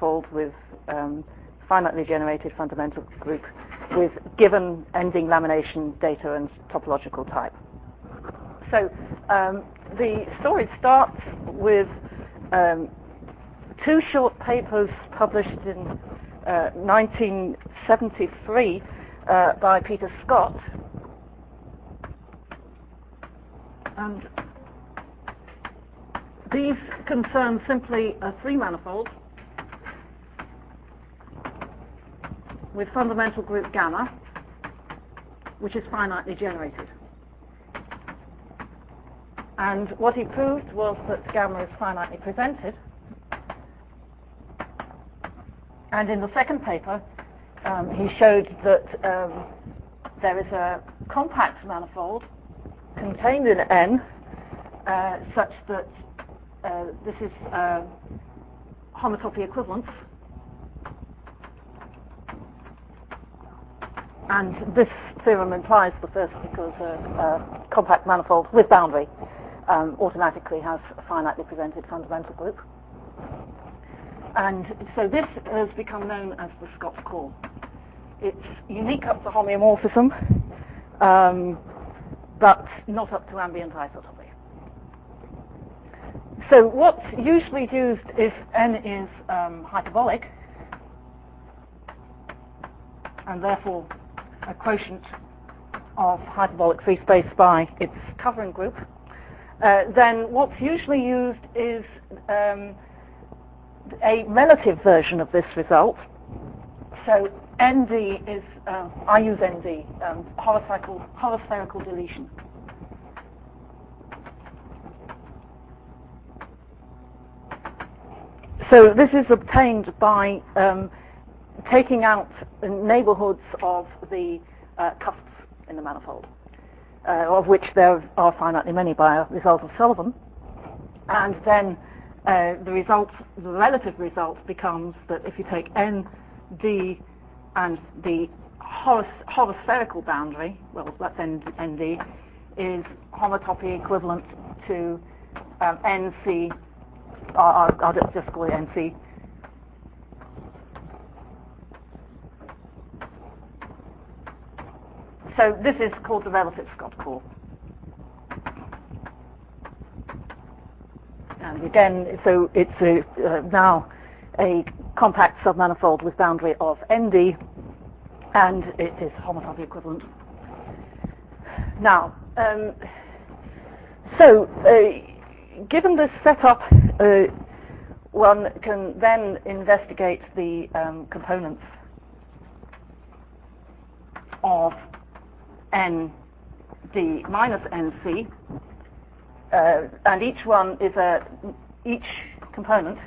manifold with finitely generated fundamental group with given ending lamination data and topological type. So the story starts with two short papers published in 1973 by Peter Scott. And these concern simply a three-manifold with fundamental group gamma, which is finitely generated. And what he proved was that gamma is finitely presented. And in the second paper, he showed that there is a compact manifold contained in N such that this is homotopy equivalence. And this theorem implies the first because a compact manifold with boundary automatically has a finitely presented fundamental group. And so this has become known as the Scott's core. It's unique up to homeomorphism, but not up to ambient isotopy. So what's usually used if N is hyperbolic, and therefore a quotient of hyperbolic free space by its covering group, then what's usually used is a relative version of this result. So ND is, I use ND, holospherical deletion. So this is obtained by taking out neighborhoods of the cusps in the manifold, of which there are finitely many by a result of Sullivan. And then the relative result becomes that if you take ND and the holospherical boundary, well, that's ND, is homotopy equivalent to NC, I'll just call it NC. So this is called the relative Scott core. And again, so it's now a compact submanifold with boundary of ND, and it is homotopy equivalent. Now, given this setup, one can then investigate the components of ND minus NC, and each component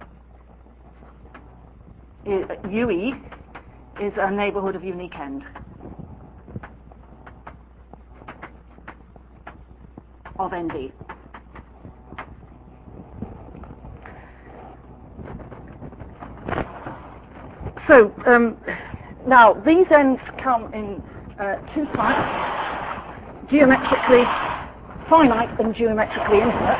UE is a neighborhood of unique end of ND. So now these ends come in two types: geometrically finite and geometrically infinite.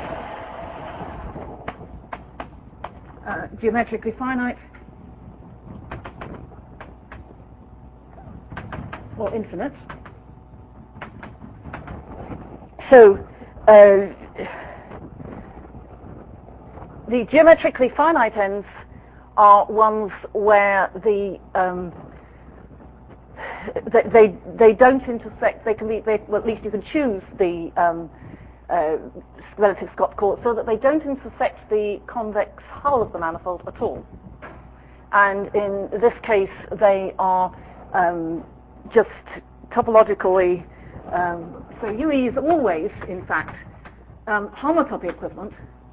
Geometrically finite or infinite. So the geometrically finite ends are ones where they don't intersect. They can be, well, at least you can choose the relative Scott core so that they don't intersect the convex hull of the manifold at all. And in this case, they are just topologically. So UE is always, in fact, homotopy equivalent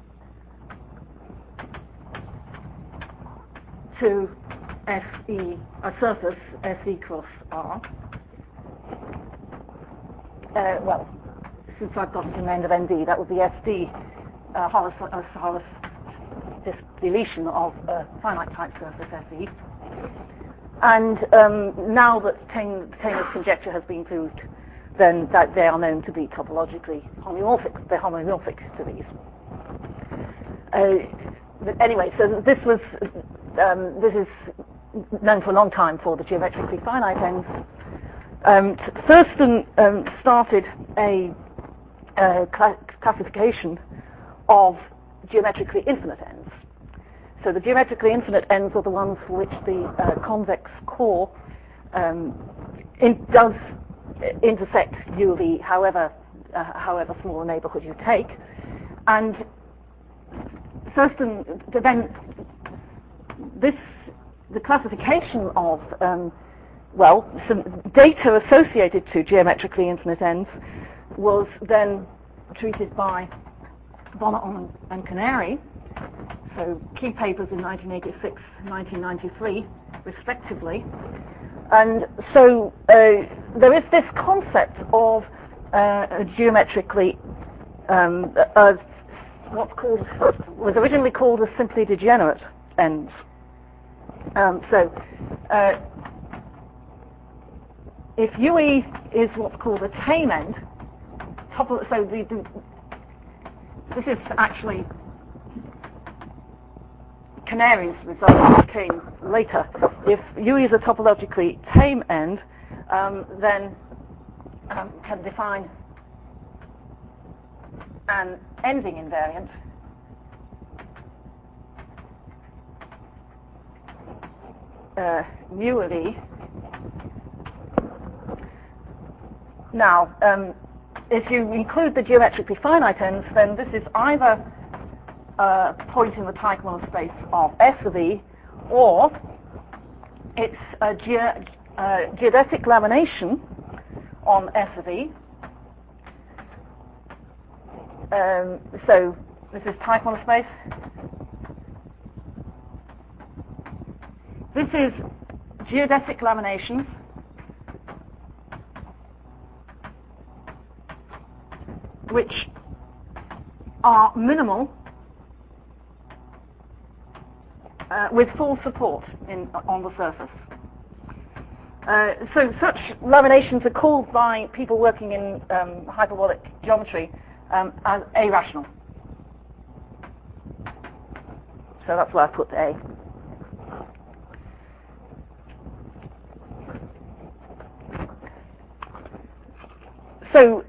to SE, a surface SE cross R. Well, since I've got to the end of ND, that would be SD, this deletion of a finite type surface SE. And now that Taylor's conjecture has been proved, then that they are known to be topologically homeomorphic. They're homomorphic to these. But anyway, so this was this is known for a long time for the geometrically finite ends. Thurston started a classification of geometrically infinite ends. So the geometrically infinite ends are the ones for which the convex core does intersect U of E, however small a neighborhood you take. And Thurston then the classification of some data associated to geometrically infinite ends was then treated by Bonaon and Canary, so key papers in 1986 and 1993 respectively. And so there is this concept of geometrically was originally called as simply degenerate ends. If UE is what's called a tame end, this is actually Canary's result, which came later. If UE is a topologically tame end, then can define an ending invariant mu of E. Now, if you include the geometrically finite ends, then this is either a point in the Teichmüller space of S of E, or it's a geodesic lamination on S of E. So this is Teichmüller space. This is geodesic laminations which are minimal with full support on the surface. So such laminations are called by people working in hyperbolic geometry as A-rational. So that's why I put A. So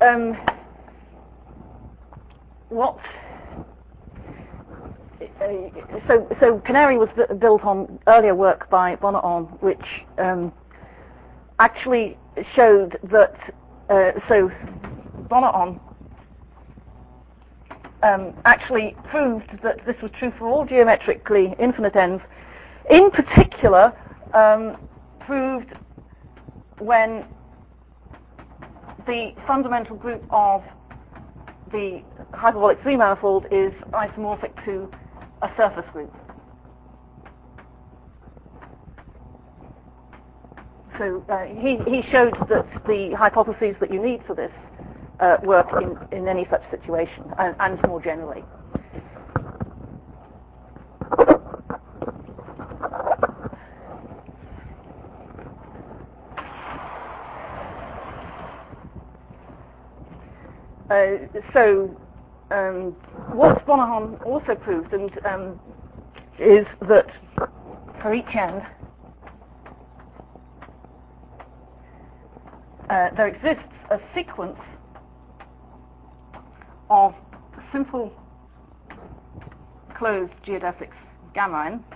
so Canary was built on earlier work by Bonaon, which actually showed that so Bonaon actually proved that this was true for all geometrically infinite ends. In particular, proved when the fundamental group of the hyperbolic three-manifold is isomorphic to a surface group. So he showed that the hypotheses that you need for this work in any such situation, and more generally. What Bonaon also proved is that for each end there exists a sequence of simple closed geodesics gamma n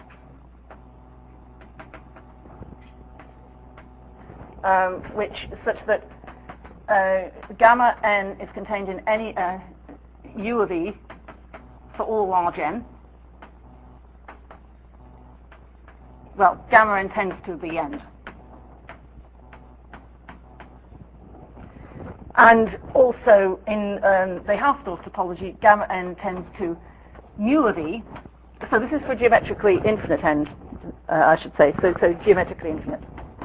which such that gamma n is contained in any U of E for all large n. Well, gamma n tends to the end. And also in the Hausdorff topology, gamma n tends to mu of E. So this is for geometrically infinite ends, I should say. So geometrically infinite,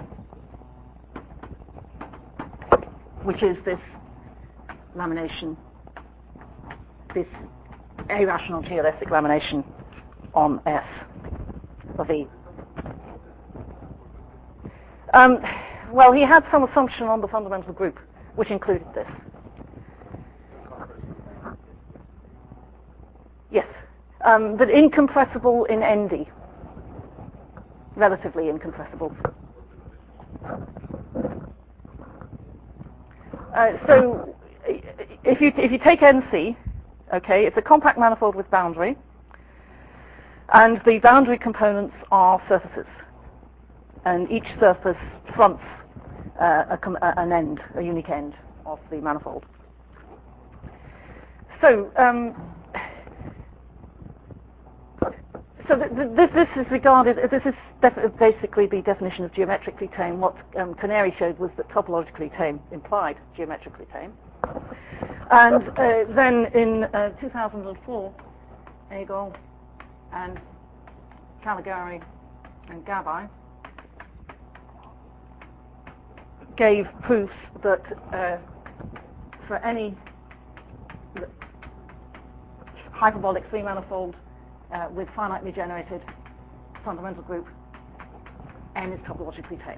which is this lamination, this A-rational geodesic lamination on S of E. Well, he had some assumption on the fundamental group, which included this. Yes, but incompressible in ND. relatively incompressible. So if you take NC, okay, it's a compact manifold with boundary, and the boundary components are surfaces, and each surface fronts an end, a unique end of the manifold. So, this is regarded. This is basically the definition of geometrically tame. What Canary showed was that topologically tame implied geometrically tame. And then in 2004, Agol and Caligari and Gabai gave proofs that for any hyperbolic three-manifold with finitely generated fundamental group, N is topologically tame.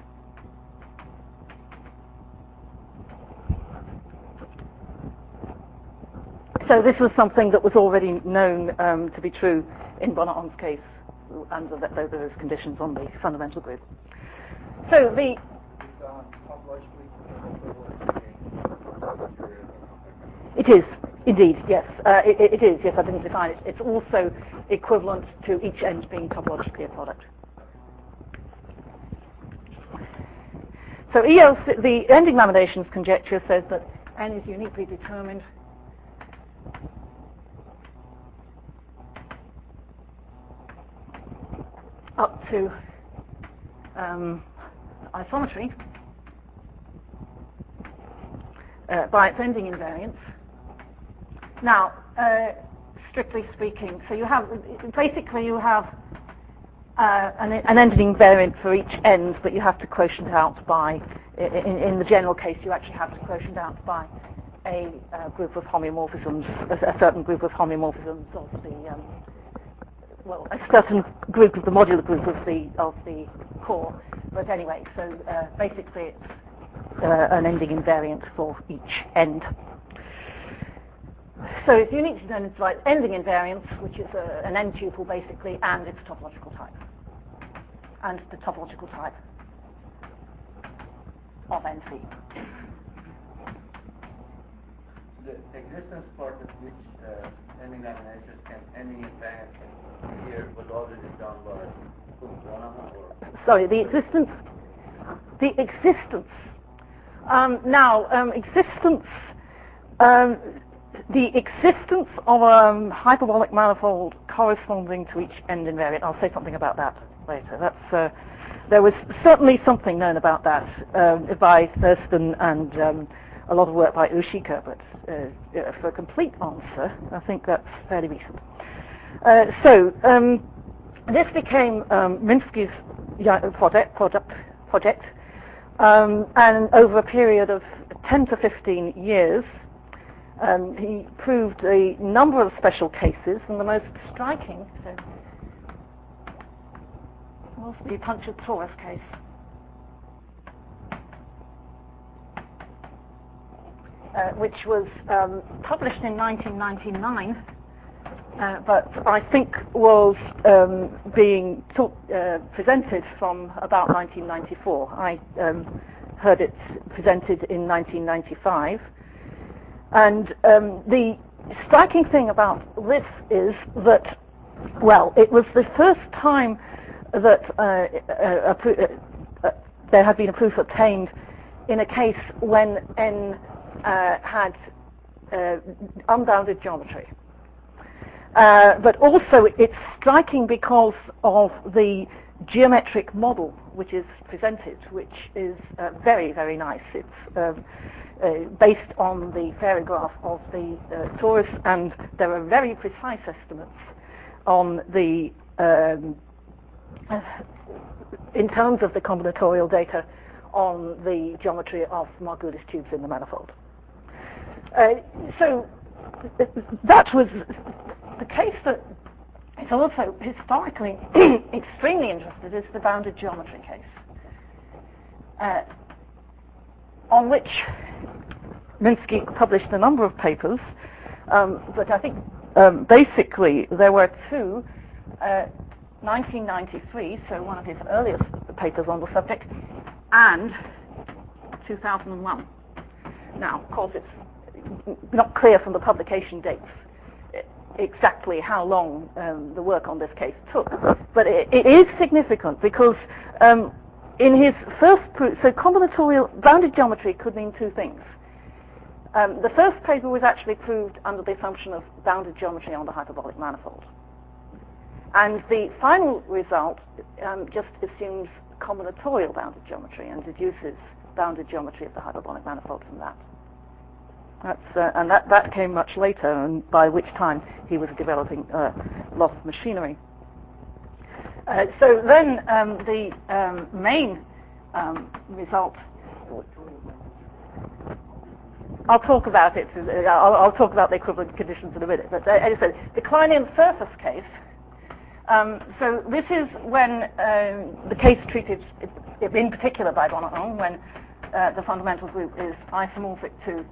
So this was something that was already known to be true in Bonneton's case under those conditions on the fundamental group. So the it is indeed, yes. It is, yes. I didn't define it. It's also equivalent to each end being topologically a product. So ELC, the ending laminations conjecture says that N is uniquely determined up to isometry by its ending invariance. Now, strictly speaking, so you have an ending invariant for each end, but you have to quotient out by, in the general case, you actually have to quotient out by a group of homomorphisms, a certain group of homomorphisms of the, a certain group of the modular group of the core. But anyway, so basically it's an ending invariant for each end. So it's unique to determine its ending invariance, which is an n tuple basically, and its topological type, and the topological type of NC. The existence part of which ending laminations and ending invariance here was already done by Bonneton or? Sorry, the existence. The existence of a hyperbolic manifold corresponding to each end invariant. I'll say something about that later. That's there was certainly something known about that by Thurston and a lot of work by Ushika, but for a complete answer, I think that's fairly recent. This became Minsky's project, and over a period of 10 to 15 years, he proved a number of special cases, and the most striking was the punctured torus case. Which was published in 1999, but I think was being presented from about 1994. I heard it presented in 1995. And the striking thing about this is that, well, it was the first time that there had been a proof obtained in a case when N had unbounded geometry. But also it's striking because of the geometric model which is presented, which is very, very nice. It's based on the Fairy graph of the torus, and there are very precise estimates on the in terms of the combinatorial data on the geometry of Margulis tubes in the manifold. So that was the case that is also historically extremely interested is the bounded geometry case, on which Minsky published a number of papers, but I think basically there were two. 1993, so one of his earliest papers on the subject, and 2001. Now, of course, it's not clear from the publication dates exactly how long the work on this case took, but it is significant because in his first proof, so combinatorial bounded geometry could mean two things. The first paper was actually proved under the assumption of bounded geometry on the hyperbolic manifold. And the final result just assumes combinatorial bounded geometry and deduces bounded geometry of the hyperbolic manifold from that. And that came much later, and by which time he was developing a lot of machinery. So then the main result, I'll talk about it. I'll talk about the equivalent conditions in a minute. But as I said, the Kleinian surface case. So this is when the case treated, in particular by Bonneton, when the fundamental group is isomorphic to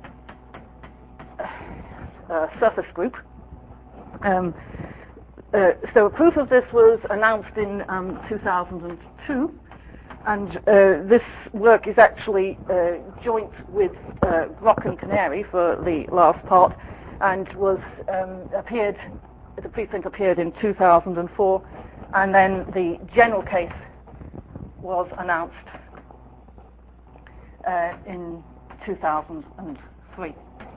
a surface group. So a proof of this was announced in 2002. And this work is actually joint with Grock and Canary for the last part, and was the preprint appeared in 2004, and then the general case was announced in 2003.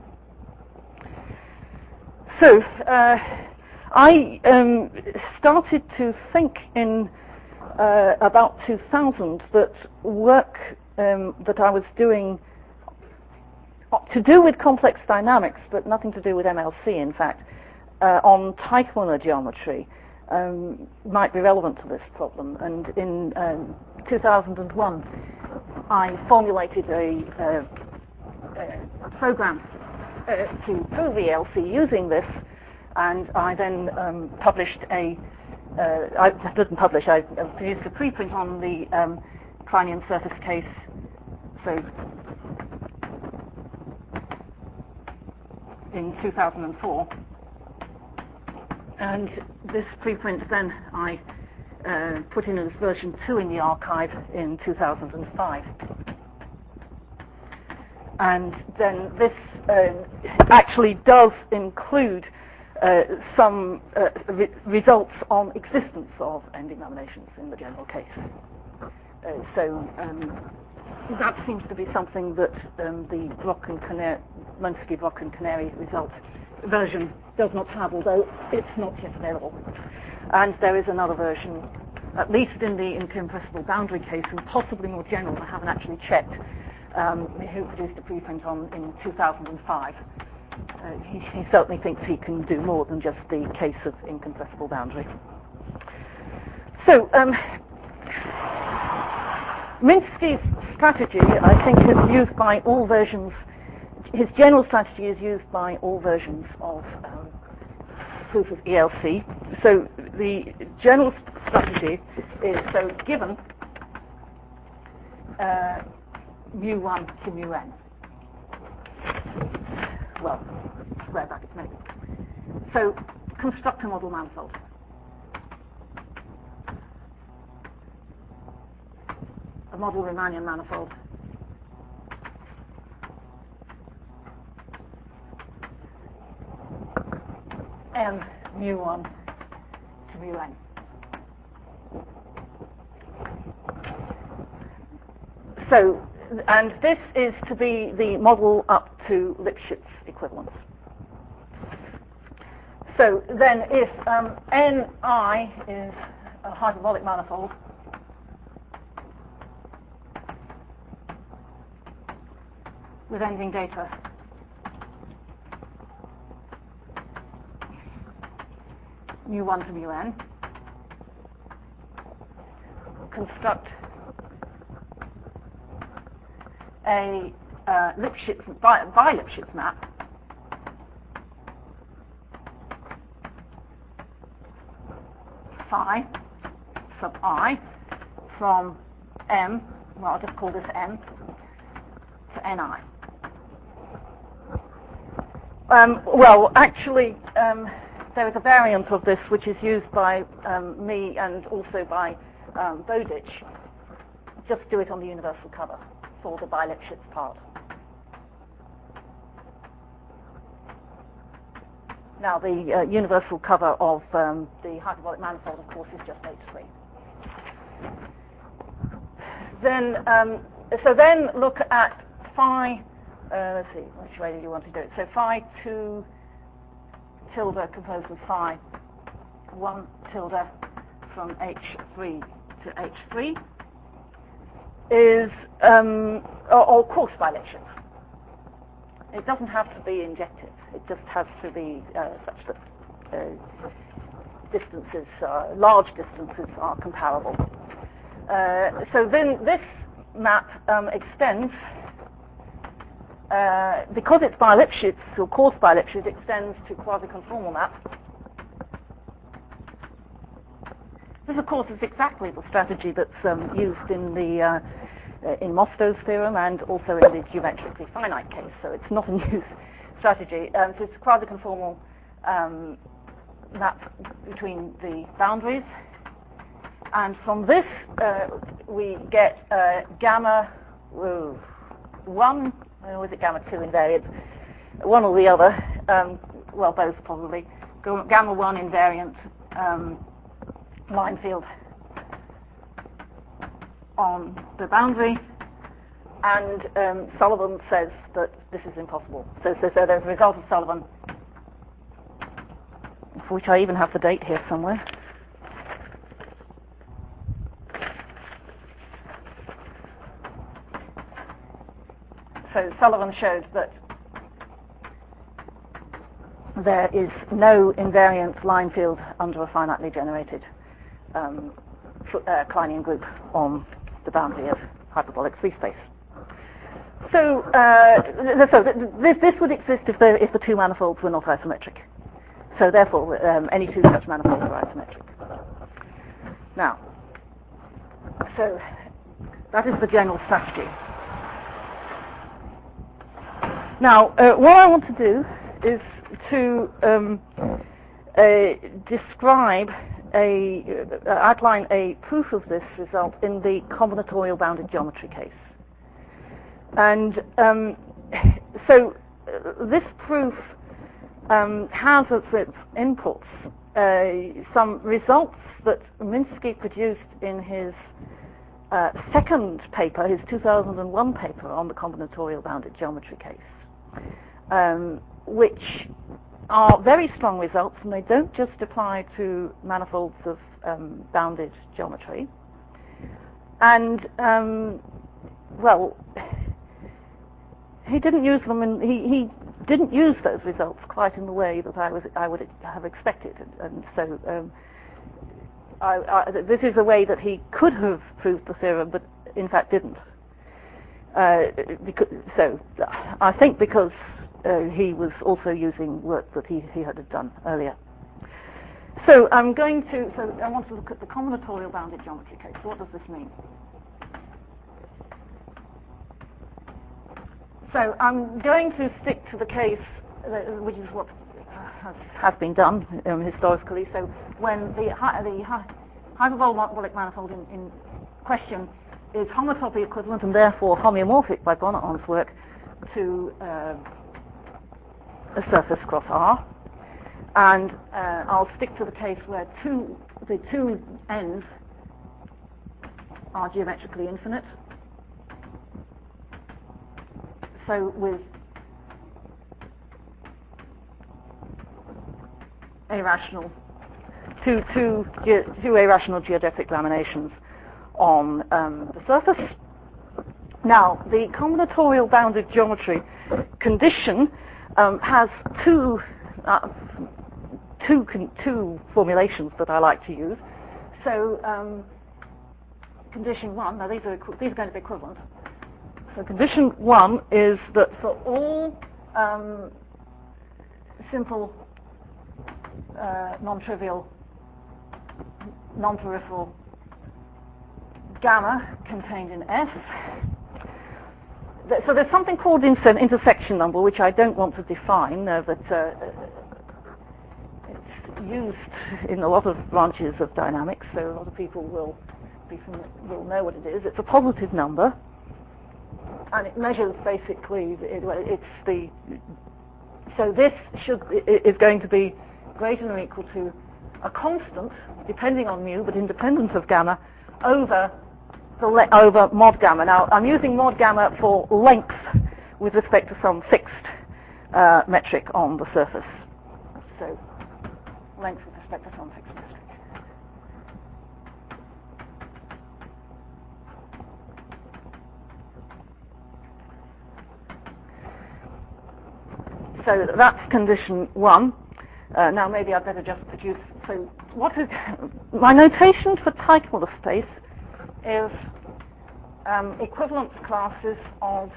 So I started to think in about 2000 that work that I was doing to do with complex dynamics, but nothing to do with MLC, in fact, on Teichmuller geometry might be relevant to this problem. And in 2001, I formulated a program to prove ELC using this, and I then published I produced a preprint on the Kleinian surface case. So in 2004, and this preprint then I put in as version 2 in the archive in 2005. And then this actually does include some results on existence of ending nominations in the general case. So that seems to be something that the Grock and Canary, Minsky, Grock and Canary result version does not have, although it's not yet available. And there is another version, at least in the incompressible boundary case, and possibly more general, I haven't actually checked, who produced a preprint on in 2005. He certainly thinks he can do more than just the case of incompressible boundary. So, Minsky's strategy, I think, is used by all versions. His general strategy is used by all versions of proof of ELC. So the general strategy is, so given mu1 to mu n. Well, square brackets maybe. So construct a model manifold. A model Riemannian manifold. M mu1 to mu n. So, and this is to be the model up to Lipschitz equivalence. So then if Ni is a hyperbolic manifold, with ending data mu1 to mu n, construct a Lipschitz by Lipschitz map phi sub I from M, well, I'll just call this M, to Ni. Well, actually, there is a variant of this which is used by me and also by Bowditch. Just do it on the universal cover for the bi-Lipschitz part. Now, the universal cover of the hyperbolic manifold, of course, is just H3. Then, so then look at phi. Let's see, which way do you want to do it? So phi 2 tilde composed of phi 1 tilde from H3 to H3 is, of course, bi-Lipschitz. It doesn't have to be injective. It just has to be such that distances, large distances, are comparable. So then this map extends, because it's bi-Lipschitz, or coarse bi-Lipschitz, it extends to quasi-conformal maps. This, of course, is exactly the strategy that's used in the in Mostow's theorem and also in the geometrically finite case. So it's not a new strategy. So it's a quasi-conformal map between the boundaries, and from this we get gamma 1, or is it gamma 2 invariant? One or the other. Well, both probably. Gamma 1 invariant line field on the boundary, and Sullivan says that this is impossible. So there's a result of Sullivan, for which I even have the date here somewhere. So Sullivan showed that there is no invariant line field under a finitely generated Kleinian group on the boundary of hyperbolic free space. So, this would exist if the two manifolds were not isometric. So therefore, any two such manifolds are isometric. Now, so that is the general strategy. Now, what I want to do is to describe outline a proof of this result in the combinatorial bounded geometry case. And so this proof has as its inputs some results that Minsky produced in his second paper, his 2001 paper on the combinatorial bounded geometry case, which are very strong results, and they don't just apply to manifolds of bounded geometry. And well, he didn't use them, and he didn't use those results quite in the way that I would have expected, and so this is a way that he could have proved the theorem, but in fact didn't. So I think because he was also using work that he had done earlier. So I want to look at the combinatorial bounded geometry case. What does this mean? So I'm going to stick to the case, which is what has been done historically. So when the hyperbolic manifold in question is homotopy equivalent and therefore homeomorphic by Bonneton's work to a surface cross R, and I'll stick to the case where the two ends are geometrically infinite. So with two irrational geodesic laminations on the surface. Now, the combinatorial bounded geometry condition has two formulations that I like to use. So condition 1, now these are going to be equivalent. So condition 1 is that for all simple, non-trivial, non-peripheral gamma contained in S. So there's something called intersection number, which I don't want to define, but used in a lot of branches of dynamics, so a lot of people will know what it is. It's a positive number, and it measures basically so this is going to be greater than or equal to a constant, depending on mu, but independent of gamma, over mod gamma. Now, I'm using mod gamma for length with respect to some fixed metric on the surface. So, length with respect to some fixed metric. So that's condition 1. Now maybe I'd better just produce. So what is my notation for Teichmuller space is equivalence classes of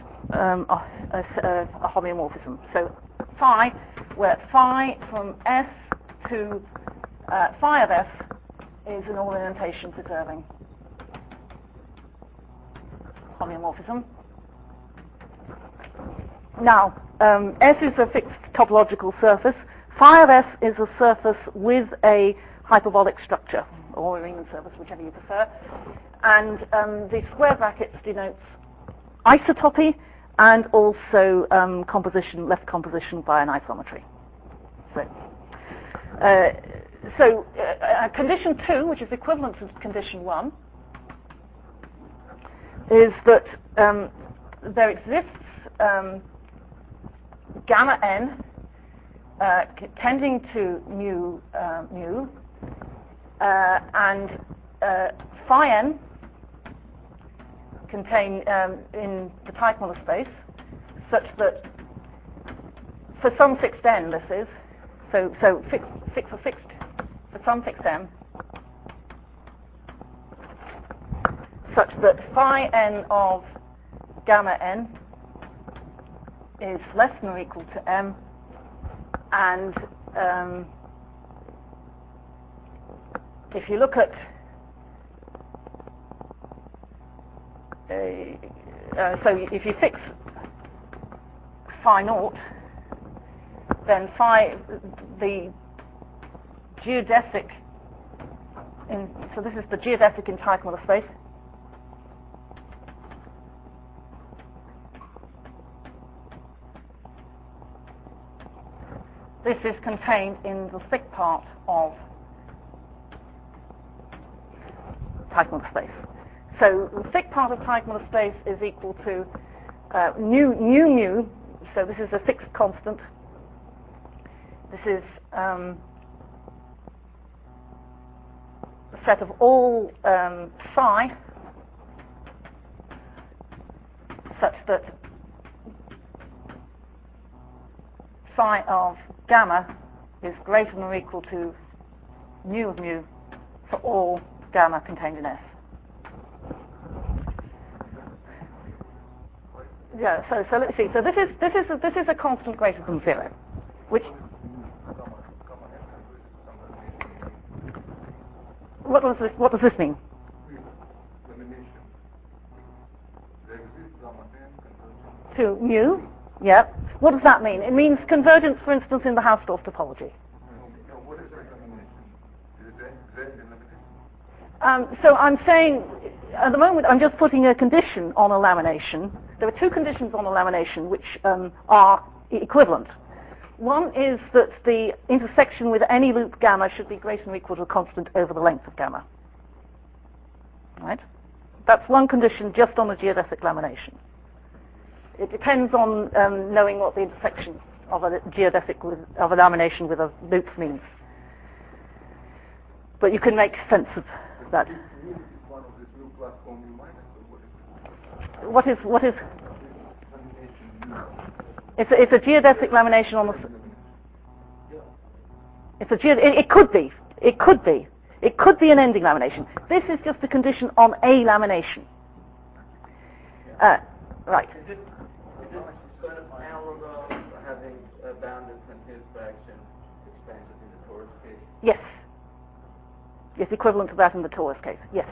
a homeomorphism. So phi, where phi from S to phi of S is an orientation preserving homeomorphism. Now, S is a fixed topological surface. Phi of S is a surface with a hyperbolic structure, or a Riemann surface, whichever you prefer. And the square brackets denotes isotopy and also left composition by an isometry. So, condition 2, which is equivalent to condition 1, is that there exists gamma n tending to mu, and phi n contain in the Teichmuller space such that for some fixed n, this is so for some fixed m, such that phi n of gamma n is less than or equal to m, and if you look at so if you fix phi naught, then the geodesic so this is the geodesic in Teichmuller space. This is contained in the thick part of Teichmuller space. So the thick part of Teichmuller space is equal to mu, so this is a fixed constant. This is a set of all psi such that psi of gamma is greater than or equal to mu of mu for all gamma contained in S. Yeah. So let's see. So this is a constant greater than 0, which what does this mean? To mu. Yeah. What does that mean? It means convergence, for instance, in the Hausdorff topology. What is elimination? Is it elimination? So I'm saying, at the moment, I'm just putting a condition on a lamination. There are two conditions on a lamination which are equivalent. One is that the intersection with any loop gamma should be greater than or equal to a constant over the length of gamma. Right? That's one condition just on a geodesic lamination. It depends on knowing what the intersection of a geodesic of a lamination with a loop means. But you can make sense of that. What is? It's a geodesic lamination on the. It could be. It could be an ending lamination. This is just a condition on a lamination. Right. Is it sort of analog of having a bounded continuous fraction expansion in the torus case? Yes. Yes, equivalent to that in the torus case. Yes.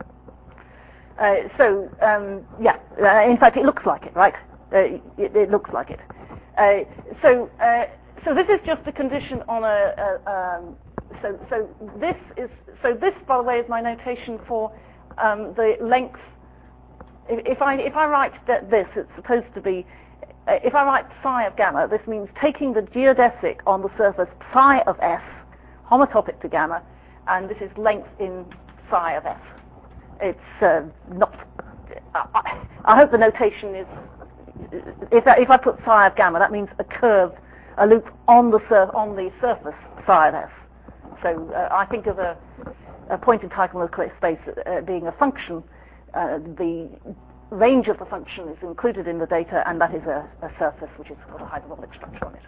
In fact, it looks like it, right? It looks like it. So this is just a condition on a this, by the way, is my notation for the length. If I write this, it's supposed to be. If I write psi of gamma, this means taking the geodesic on the surface psi of S, homotopic to gamma, and this is length in psi of S. It's not. I hope the notation is. If I put psi of gamma, that means a curve, a loop on the surface psi of S. So I think of a point entitlement space being a function. The range of the function is included in the data, and that is a surface which has got a hyperbolic structure on it.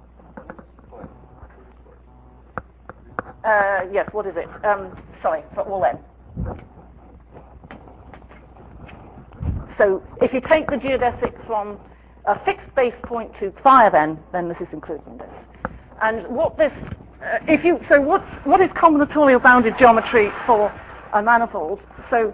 Yes, what is it? Sorry, for all n. So if you take the geodesic from a fixed base point to phi of n, then this is included in this. And what this, what is combinatorial bounded geometry for a manifold? So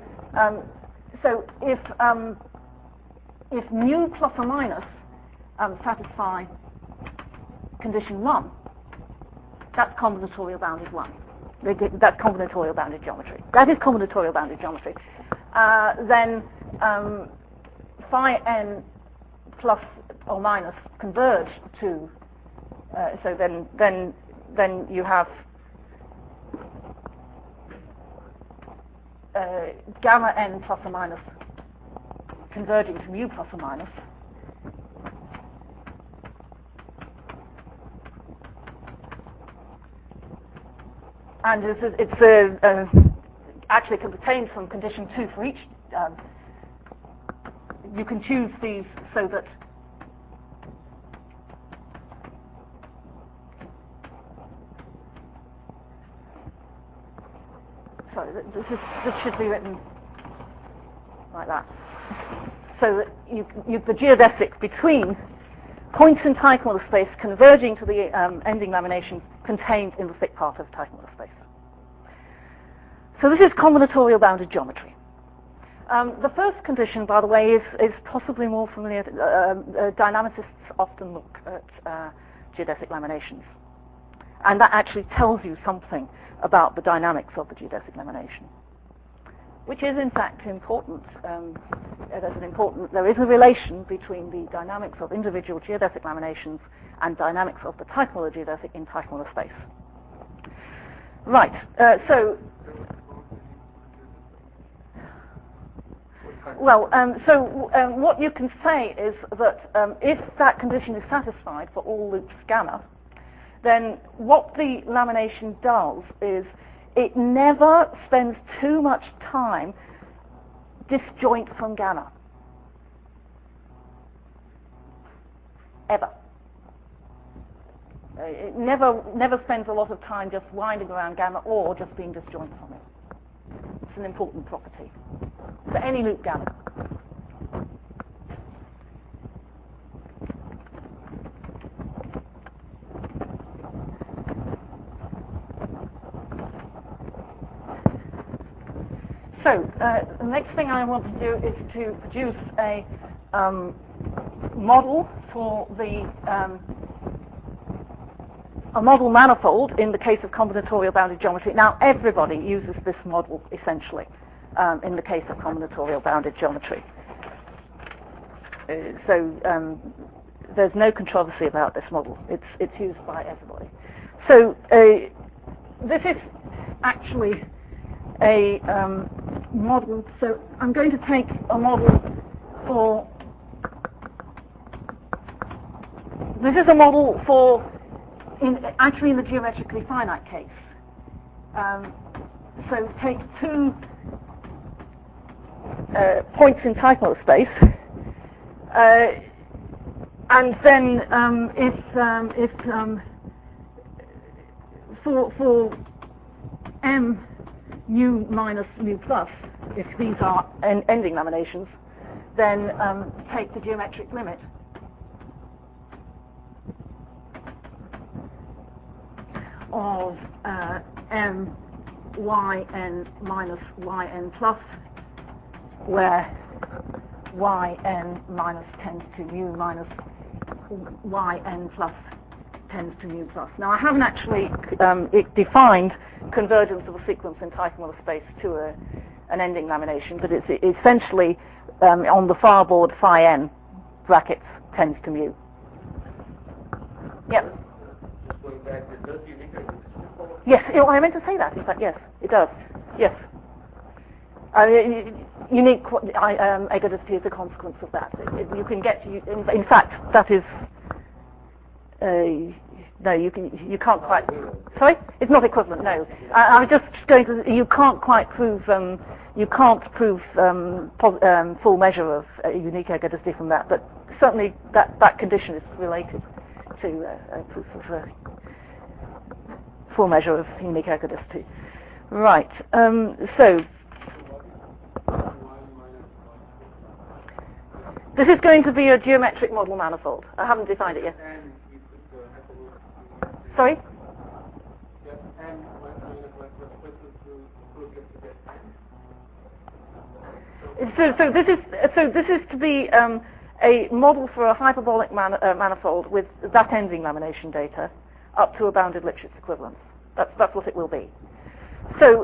if mu plus or minus satisfy condition 1, that's combinatorial bounded 1. That's combinatorial bounded geometry. That is combinatorial bounded geometry. Then phi n plus or minus converge to. So then you have gamma n plus or minus converging to mu plus or minus. And it's actually can pertain from condition 2 for each. You can choose these so that this should be written like that. So that the geodesic between points in Teichmüller space converging to the ending lamination contained in the thick part of Teichmüller space. So this is combinatorial bounded geometry. The first condition, by the way, is possibly more familiar. Dynamicists often look at geodesic laminations, and that actually tells you something about the dynamics of the geodesic lamination, which is in fact important. There is a relation between the dynamics of individual geodesic laminations and dynamics of the Teichmüller geodesic in Teichmüller space. Right. What you can say is that if that condition is satisfied for all loops gamma, then what the lamination does is it never spends too much time disjoint from gamma. Ever. It never spends a lot of time just winding around gamma or just being disjoint from it. It's an important property. For any loop gamma. So the next thing I want to do is to produce a model for a model manifold in the case of combinatorial bounded geometry. Now everybody uses this model essentially in the case of combinatorial bounded geometry. There's no controversy about this model. It's used by everybody. So this is actually a model. So I'm going to take a model for. This is a model for actually in the geometrically finite case. So take two points in Teichmüller space, and then if for m mu minus mu plus, if these are ending laminations, then take the geometric limit of m yn minus yn plus, where yn minus tends to mu minus yn plus tends to mu plus. Now, I haven't actually defined convergence of a sequence in Teichmüller space to an ending lamination, but it's essentially on the far board phi n brackets tends to mu. Yep. Just going back, does unique Yes, I meant to say that. In fact, yes, it does. Yes. Unique eigodicity is a consequence of that. You can get. In fact, that is. No, you can't quite. Sorry, it's not equivalent. No, I was just going to. You can't quite prove. You can't prove full measure of unique eigodicity from that, but certainly that condition is related to proof of full measure of unique eigodicity. Right. So this is going to be a geometric model manifold. I haven't defined it yet. Sorry? So this is to be a model for a hyperbolic manifold with that ending lamination data up to a bounded Lipschitz equivalence. That's what it will be. So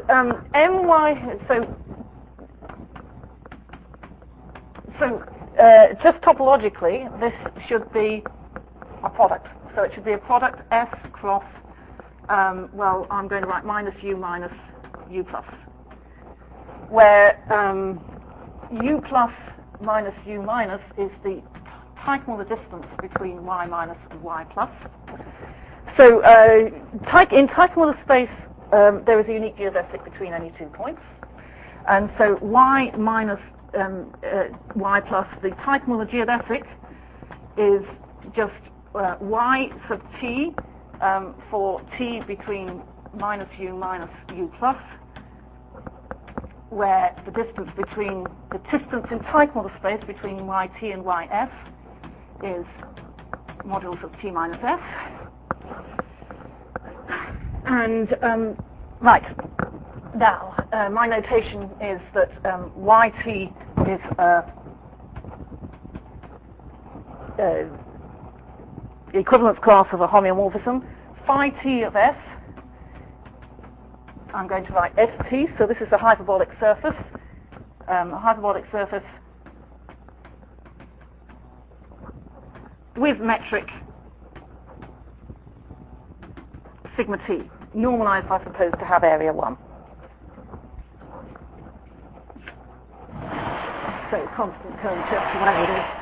just topologically, this should be a product. So it should be a product S cross, well, I'm going to write minus U plus, where U plus minus U minus is the Teichmüller distance between Y minus and Y plus. So in Teichmüller space, there is a unique geodesic between any 2 points. And so Y minus Y plus, the Teichmüller geodesic is just Y sub t for t between minus U plus, where the distance between the distance in Teichmüller space between Yt and Ys is modulus of t minus s. And right now, my notation is that Yt is the equivalence class of a homeomorphism. Phi t of s, I'm going to write st, so this is a hyperbolic surface. A hyperbolic surface with metric sigma t, normalized, I suppose, to have area 1. So constant cone just whatever it is.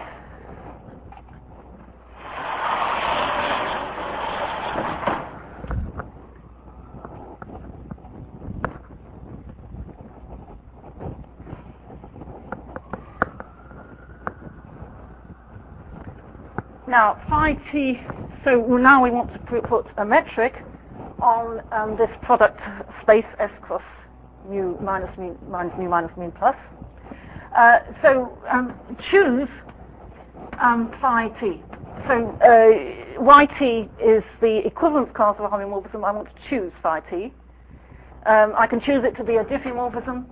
Now, phi t, so now we want to put a metric on this product space S cross mu minus mu plus. So choose phi t. So Yt is the equivalence class of a homeomorphism. I want to choose phi t. I can choose it to be a diffeomorphism,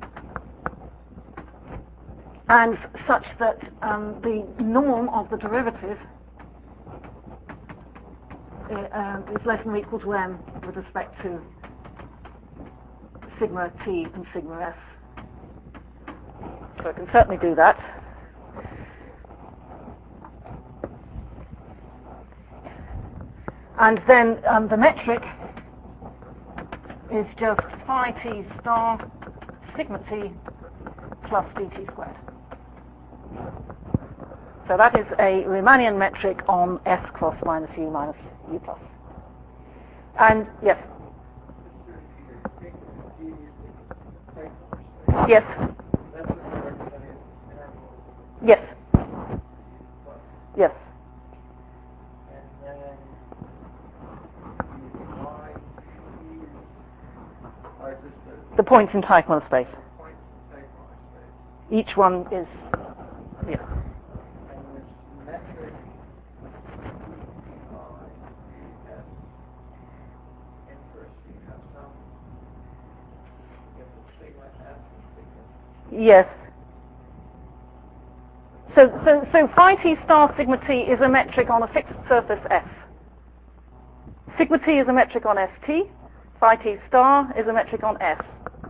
and such that the norm of the derivative is less than or equal to m with respect to sigma t and sigma s. So I can certainly do that. And then the metric is just phi t star sigma t plus dt squared. So that is a Riemannian metric on S cross minus U plus. And yes. Yes. Yes. Yes. The points in Teichmüller space. Each one is, yeah. Yes. So phi t star sigma t is a metric on a fixed surface F. sigma t is a metric on ST, phi t star is a metric on S.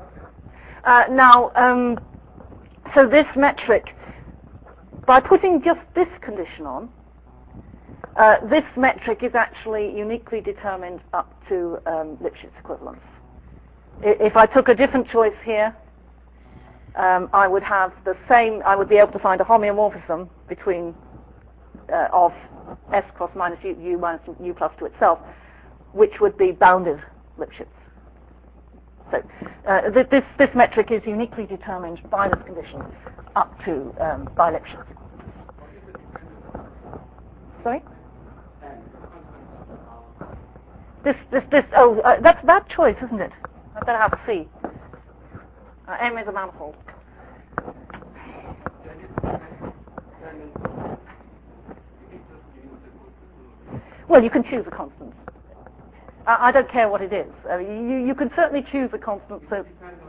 So this metric, by putting just this condition on, this metric is actually uniquely determined up to Lipschitz equivalence. If I took a different choice here, I would have the same, I would be able to find a homeomorphism between of S cross minus U minus U plus to itself, which would be bounded Lipschitz. So this metric is uniquely determined by this condition up to by Lipschitz. Sorry? That's a bad choice, isn't it? I better have C. M is a manifold. Well, you can choose a constant. I don't care what it is. You can certainly choose a constant. So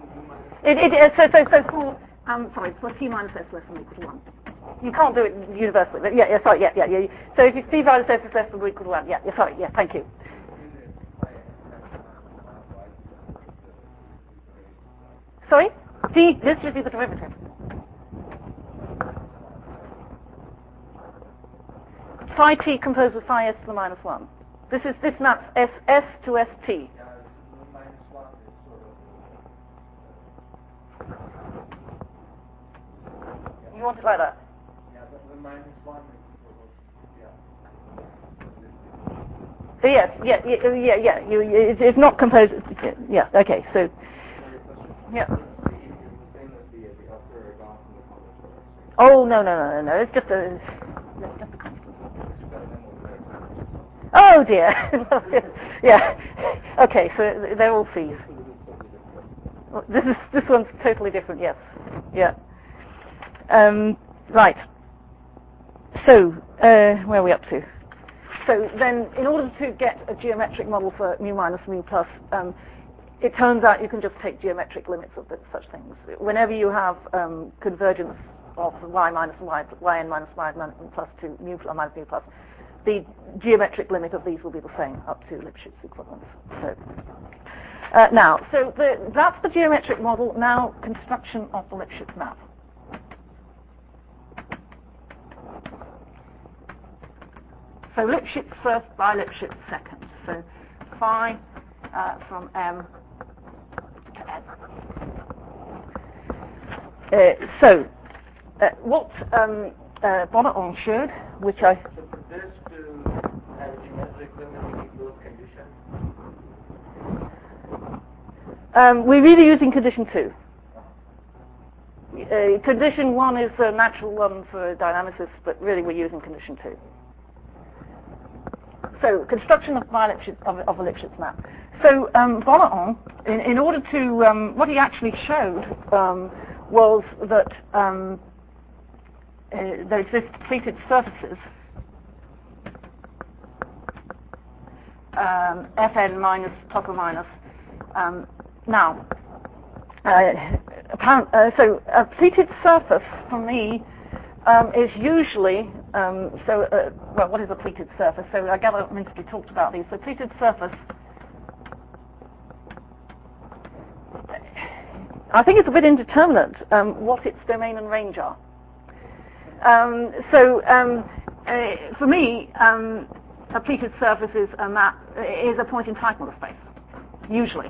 for T minus S less than or equal to 1. You can't do it universally. But yeah. So if T minus S is less than or equal to 1, thank you. Sorry? D, this should be the derivative. Phi t composed with phi s to the minus 1. This maps S to ST. You want it like that? Yeah, the minus 1 is Yes. It's not composed. Yeah. Okay. So. Yeah. Oh no! It's just a constant. Oh dear. Yeah. Okay. So they're all C's. This one's totally different. Yes. Yeah. Right. So where are we up to? So then, in order to get a geometric model for mu minus mu plus, it turns out you can just take geometric limits of such things. Whenever you have convergence of y minus yn minus y plus to mu or minus mu plus, the geometric limit of these will be the same up to Lipschitz equivalence. So that's the geometric model. Now, construction of the Lipschitz map. So Lipschitz first by Lipschitz second. So phi from M to N. What Bonneton showed, which I... So for this to have geometric limit, you need those conditions? We're really using condition 2. Condition 1 is a natural one for dynamicists, but really we're using condition 2. So construction of a Lipschitz map. So Bonneton, in order to, what he actually showed was that there exist pleated surfaces, Fn minus plus or minus. Now, so a pleated surface for me is usually, well, what is a pleated surface? So I gather Minsky talked about these. So pleated surface, I think it's a bit indeterminate what its domain and range are. For me, a pleated surface is a map, is a point in Teichmuller space, usually.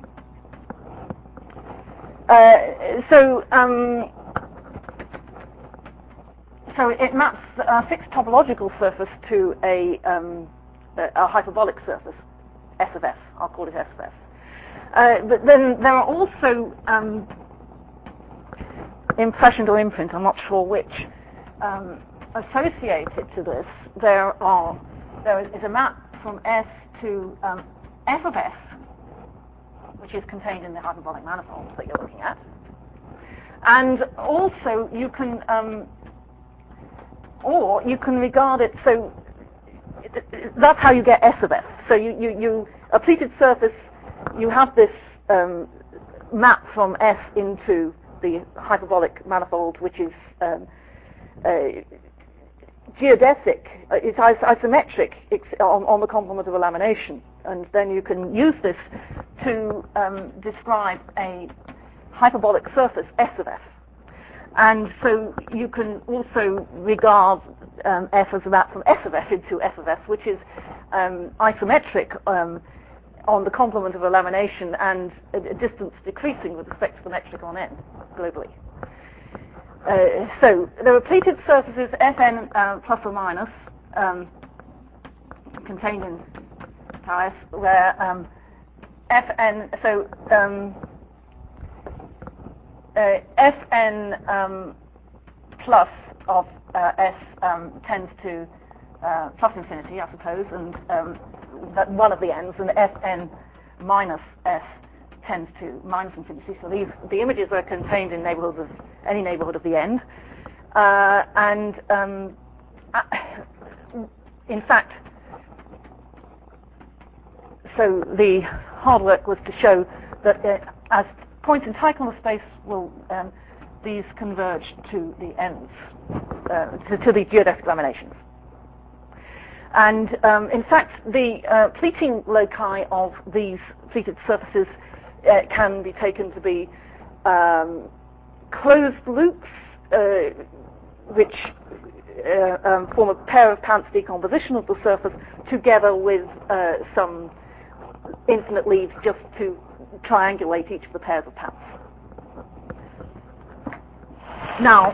So it maps a fixed topological surface to a hyperbolic surface, S of S. I'll call it S of S. But then there are also impression or imprint, I'm not sure which, associated to this. There is a map from S to F of S, which is contained in the hyperbolic manifold that you're looking at. And also you can or you can regard it, so that's how you get S of S. So you a pleated surface, you have this map from S into the hyperbolic manifold, which is geodesic, it's isometric on the complement of a lamination, and then you can use this to describe a hyperbolic surface S of F. And so you can also regard F as a map from S of F into F of F, which is isometric on the complement of a lamination and a distance decreasing with respect to the metric on n globally. So there are pleated surfaces Fn plus or minus contained in tau S, where Fn, so Fn plus of S tends to plus infinity, I suppose, and that one of the ends, and Fn minus S tends to minus infinity. So the images are contained in neighborhoods of any neighborhood of the end, in fact, so the hard work was to show that as points in Tychomer space will these converge to the ends, to the geodesic laminations. And in fact, the pleating loci of these pleated surfaces can be taken to be closed loops, which form a pair of Pantz decomposition of the surface together with some infinite leads just to triangulate each of the pairs of Pantz. Now,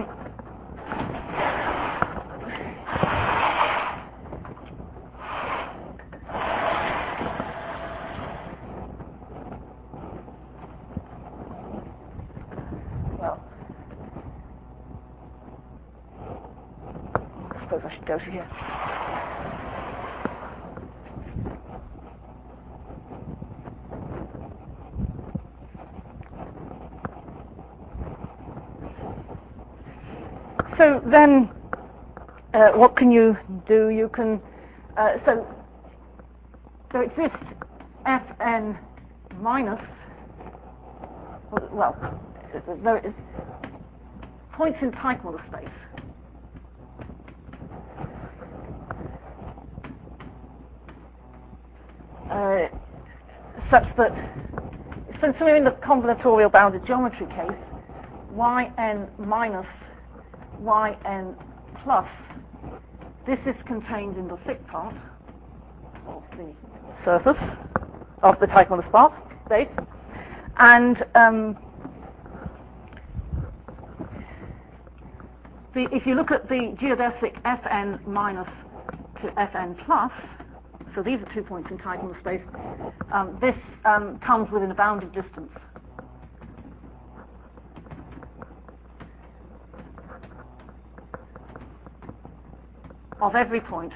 I suppose I should go through here. So then, what can you do? You can so exists Fn minus. Well, there is points in Teichmuller space. Such that, since we're in the combinatorial bounded geometry case, Yn minus Yn plus, this is contained in the thick part of the surface of the Teichmuller space, and if you look at the geodesic Fn minus to Fn plus, so these are 2 points in Teichmuller space, this comes within a bounded distance of every point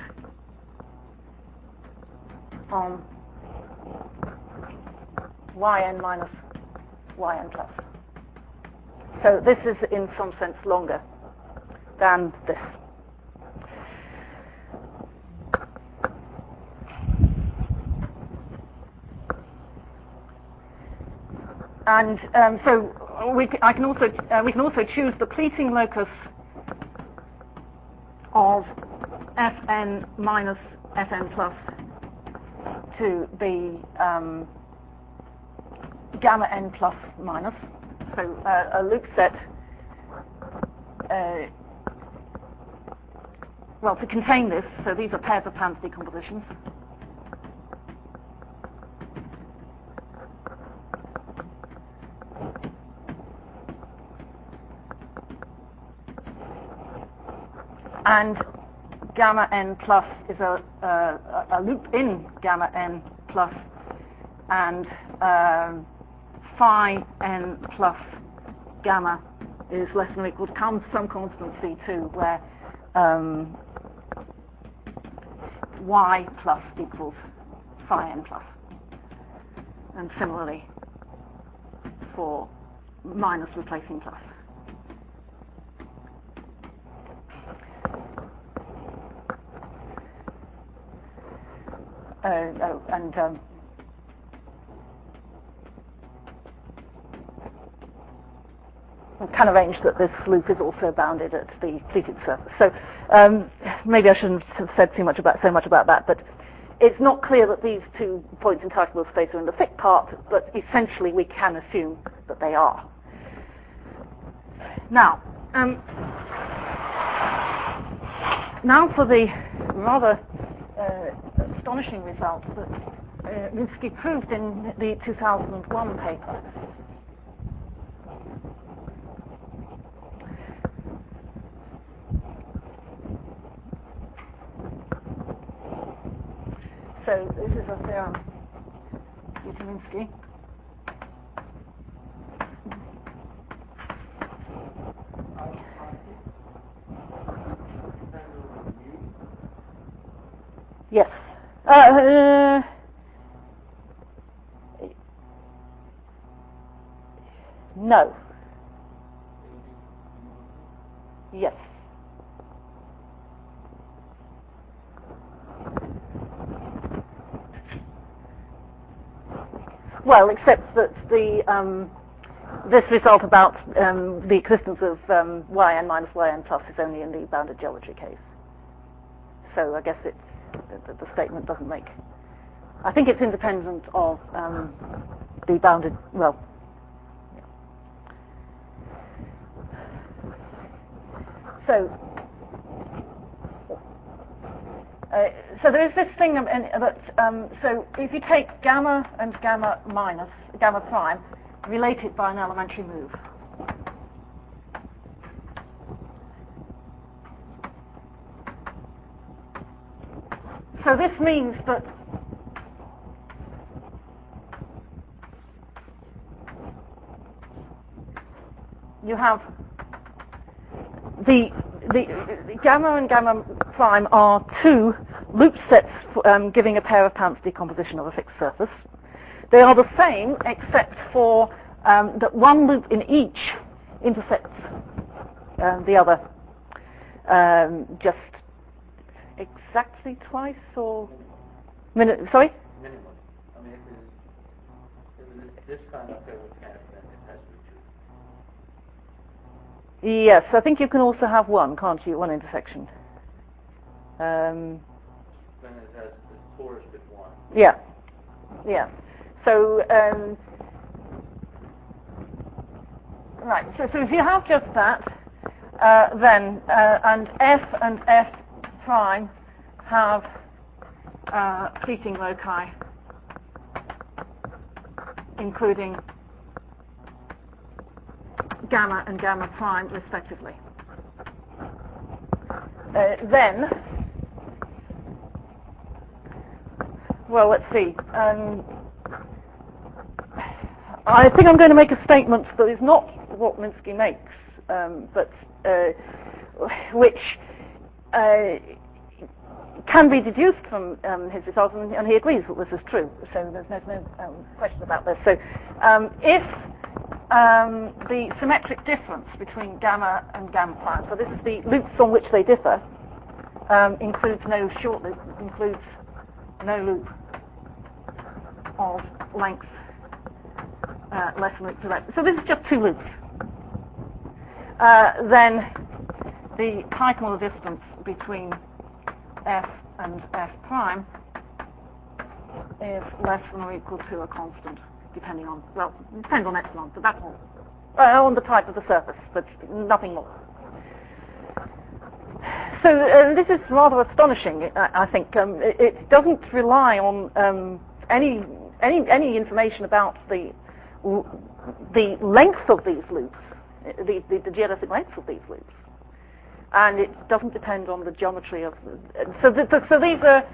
on Yn minus Yn plus. So this is in some sense longer than this. And so we can also choose the pleating locus of Fn minus Fn plus to be gamma n plus minus. So a loop set, well, to contain this, so these are pairs of Pantz decompositions. And gamma n plus is a loop in gamma n plus, and phi n plus gamma is less than or equal to some constant C2, where y plus equals phi n plus. And similarly for minus replacing plus. can arrange that this loop is also bounded at the pleated surface. So maybe I shouldn't have said so much about that, but it's not clear that these 2 points in Teichmüller space are in the thick part, but essentially we can assume that they are. Now for the rather astonishing result that Minsky proved in the 2001 paper. So this is a theorem due to Minsky. Yes. No. Yes. Well, except that this result about the existence of yn minus yn plus is only in the bounded geometry case. So I guess the statement doesn't make. I think it's independent of the bounded. Well. Yeah. So there is this thing that so if you take gamma and gamma minus gamma prime related by an elementary move, so this means that you have the gamma and gamma prime are 2 loop sets giving a pair of Pants decomposition of a fixed surface. They are the same except for that one loop in each intersects the other just exactly twice or sorry? Minimum. I mean, if it is this kind of pair of Pants, then it has to be 2. Yes, I think you can also have one, can't you? One intersection. Then it has the torus with 1. Yeah. Yeah. So right. So if you have just that, then and F prime have pleating loci, including gamma and gamma prime respectively. Then, well, let's see. I think I'm going to make a statement that is not what Minsky makes, but which can be deduced from his results, and he agrees that this is true. So there's no question about this. So if the symmetric difference between gamma and gamma prime, so this is the loops on which they differ, includes no short loop, includes no loop of length less than loop to length. So this is just 2 loops. Then the Teichmüller distance between F and F prime is less than or equal to a constant, depending on, well, it depends on epsilon, but that's all. On the type of the surface, but nothing more. So this is rather astonishing, I think. It doesn't rely on any information about the length of these loops, the geodesic length of these loops, and it doesn't depend on the geometry of. So these are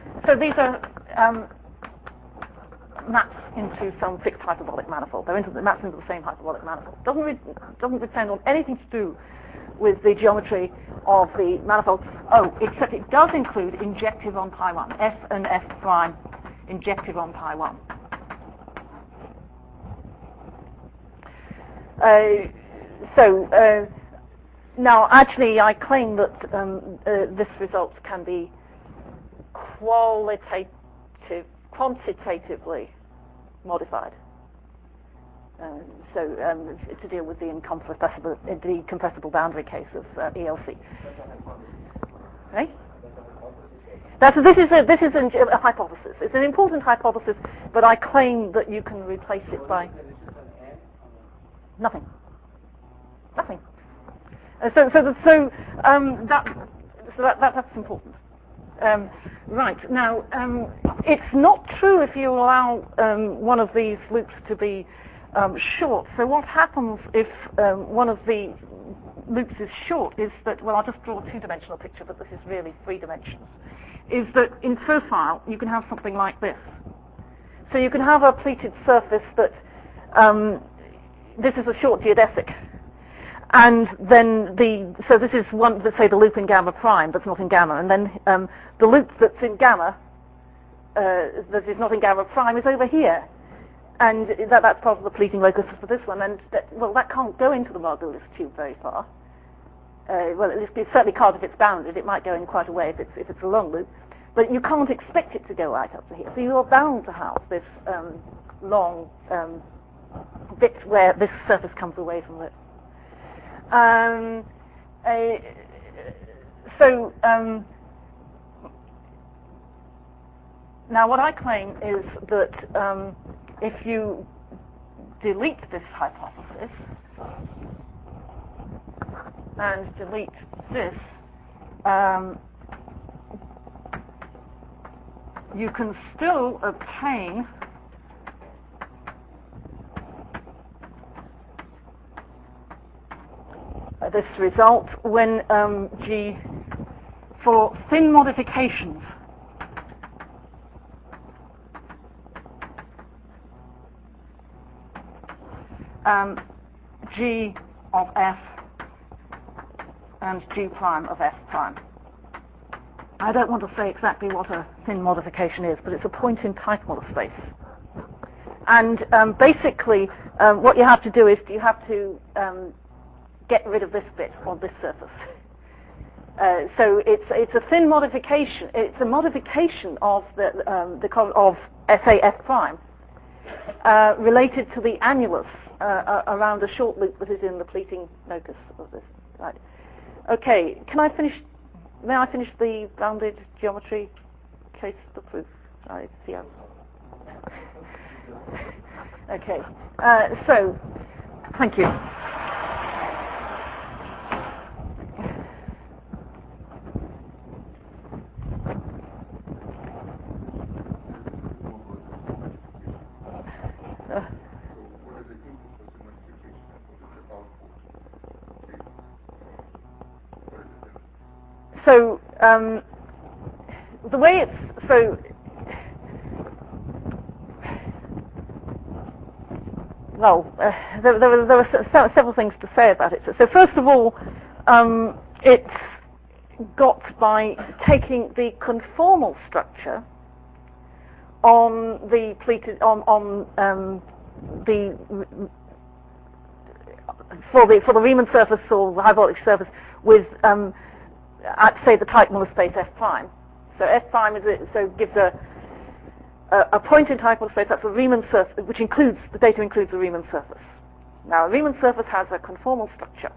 maps into some fixed hyperbolic manifold. They're maps into the same hyperbolic manifold. Doesn't depend on anything to do with the geometry of the manifold. Oh, except it does include injective on pi 1. F and F prime injective on pi 1. Now, actually, I claim that this result can be quantitatively modified. To deal with the incompressible boundary case of ELC. Right? This is a hypothesis. It's an important hypothesis, but I claim that you can replace it by nothing. Nothing. That's important. Right now, it's not true if you allow one of these loops to be short. So what happens if one of the loops is short is that, well, I'll just draw a two-dimensional picture, but this is really three dimensions, is that in fertile you can have something like this. So you can have a pleated surface that, this is a short geodesic, and then so this is one, let's say the loop in gamma prime that's not in gamma, and then the loop that's in gamma, that is not in gamma prime, is over here. And that's part of the pleating locus for this one, and that can't go into the Margulis tube very far. Well, it certainly can't if it's bounded. It might go in quite a way if it's a long loop, but you can't expect it to go right up to here. So you're bound to have this long bit where this surface comes away from it. Now what I claim is that if you delete this hypothesis and delete this, you can still obtain this result when G for thin modifications G of F and G prime of F prime. I don't want to say exactly what a thin modification is, but it's a point in Teichmuller space. And basically, what you have to do is you have to get rid of this bit on this surface. So it's a thin modification. It's a modification of of SAF prime related to the annulus around a short loop that is in the pleating locus of this. Right. Okay. May I finish the bounded geometry case of the proof? I see how. Okay. So, thank you. So the way there were several things to say about it. So first of all, it's got by taking the conformal structure on the pleated for the Riemann surface or the hyperbolic surface with at say the Teichmuller space F prime. So F prime gives a point in Teichmuller space. That's a Riemann surface, which includes the data includes the Riemann surface. Now a Riemann surface has a conformal structure.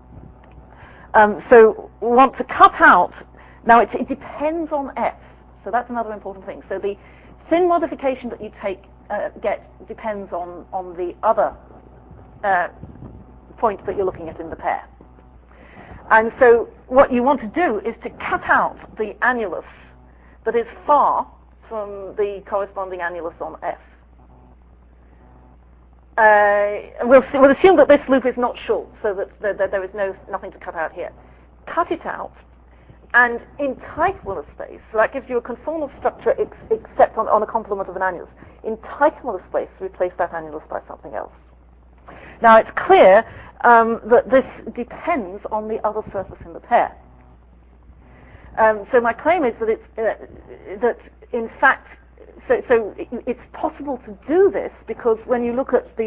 So we want to cut out. Now it depends on F. So that's another important thing. So the thin modification that you get depends on the other point that you're looking at in the pair. And so what you want to do is to cut out the annulus that is far from the corresponding annulus on F. We'll assume that this loop is not short, so that there is nothing to cut out here. Cut it out, and in Teichmuller space, so that gives you a conformal structure except on a complement of an annulus. In Teichmuller space, replace that annulus by something else. Now it's clear that this depends on the other surface in the pair. So my claim is that in fact, so it's possible to do this because when you look at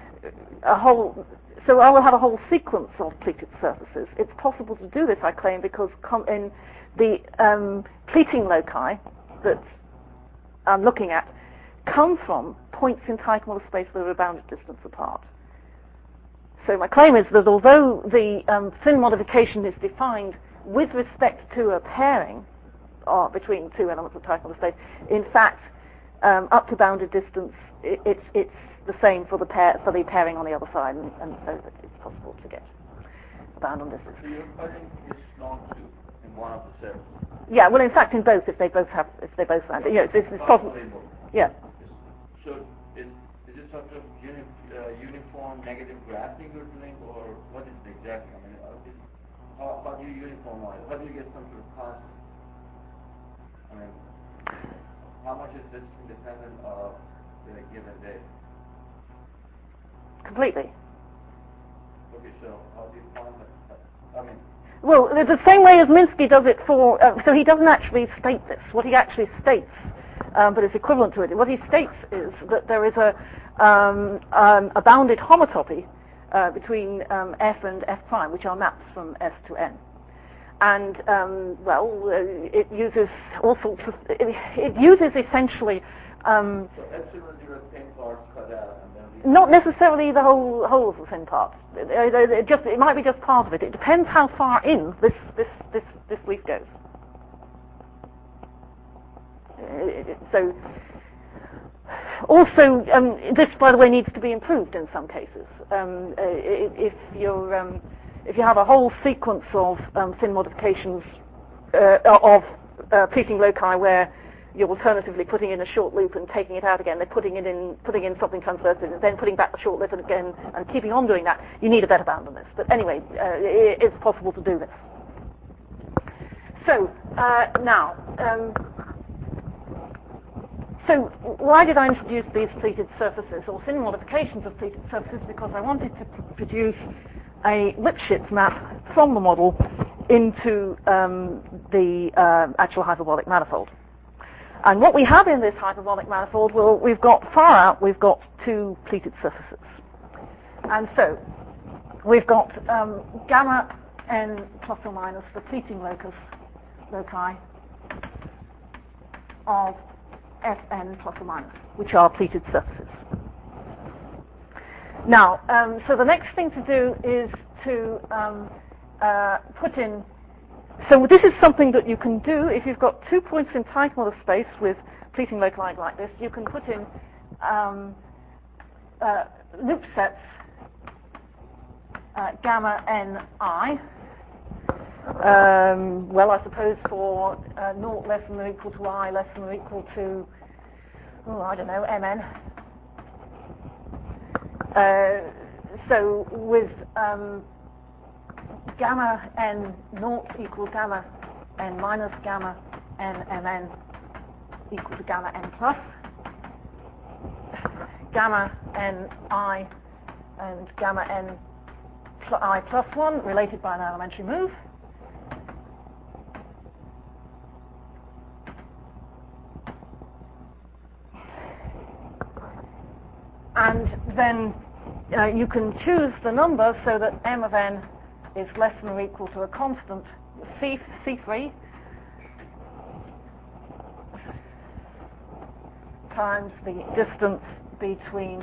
so I will have a whole sequence of pleated surfaces. It's possible to do this, I claim, because in the pleating loci that I'm looking at come from points in Teichmuller space that are a bounded distance apart. So my claim is that although the thin modification is defined with respect to a pairing between two elements of Teichmuller space, in fact, up to bounded distance, it's the same for the pairing on the other side, and so it's possible to get a bound on distance. So you're cutting each long tube in one of the sets. Yeah, well, in fact, in both, if they both land, it's possible. Yeah. So is it sort of uniform negative grafting you're doing, or what is it exactly? I mean, how do you uniformize? How do you get some sort of constant? I mean, how much is this independent of the given date? Completely. Okay, so how do you find that? I mean, well, the same way as Minsky does it for, so he doesn't actually state this. What he actually states, but it's equivalent to it, what he states is that there is a bounded homotopy between f and f prime, which are maps from S to n. And, it uses all sorts of, it uses essentially... so epsilon 0 thin parts cut out, and then not necessarily the whole of the thin part. It might be just part of it. It depends how far in this leaf goes. So, also, this, by the way, needs to be improved in some cases. If you have a whole sequence of thin modifications of pleating loci where you're alternatively putting in a short loop and taking it out again, then putting in something transverse, and then putting back the short loop again, and keeping on doing that, you need a better bound than this. But anyway, it's possible to do this. So now, so why did I introduce these pleated surfaces, or thin modifications of pleated surfaces? Because I wanted to produce a Lipschitz map from the model into the actual hyperbolic manifold. And what we have in this hyperbolic manifold, well, we've got far out, we've got two pleated surfaces. And so we've got gamma n plus or minus the pleating loci of Fn plus or minus, which are pleated surfaces. Now, so the next thing to do is to put in. So this is something that you can do if you've got 2 points in Teichmuller space with pleating loci like this. You can put in loop sets gamma n I. Well, I suppose for naught less than or equal to I less than or equal to, I don't know, mn. So with gamma n naught equals gamma n minus gamma n mn equal to gamma n plus, gamma n I and gamma n I plus 1 related by an elementary move. And then you can choose the number so that m of n is less than or equal to a constant C3 times the distance between,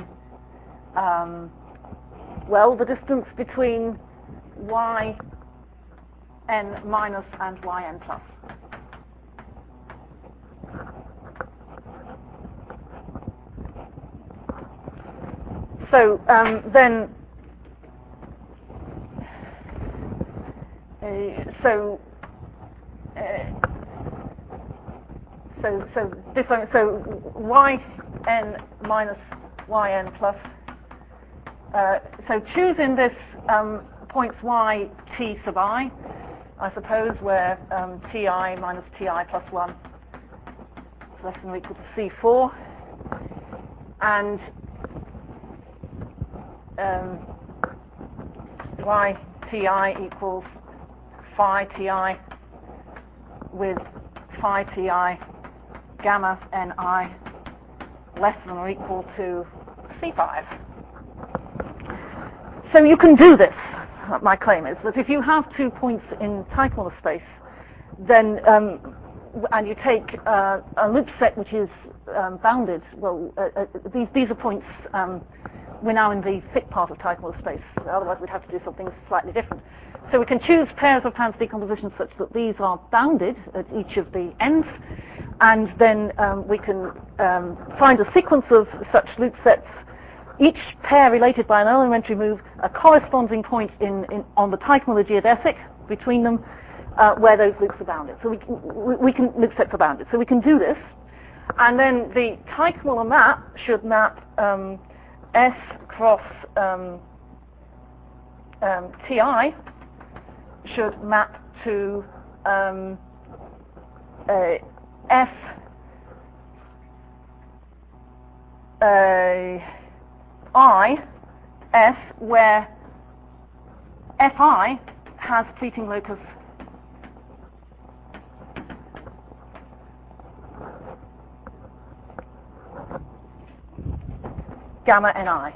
the distance between yn minus and yn plus. So then, this one, so yn minus yn plus. So choosing this points y t sub I suppose, where ti minus ti plus 1 is less than or equal to C4, and y ti equals phi ti with phi ti gamma ni less than or equal to C5. So you can do this. My claim is that if you have 2 points in Teichmuller space, then and you take a loop set which is bounded, well, these are points, we're now in the thick part of Teichmüller space, otherwise we'd have to do something slightly different. So we can choose pairs of Pounce decompositions such that these are bounded at each of the ends, and then we can find a sequence of such loop sets, each pair related by an elementary move, a corresponding point on the Teichmüller geodesic between them, where those loops are bounded. So loop sets are bounded. So we can do this, and then the Teichmüller map should map S cross Ti should map to F I S, where Fi has fleeting locus gamma Ni.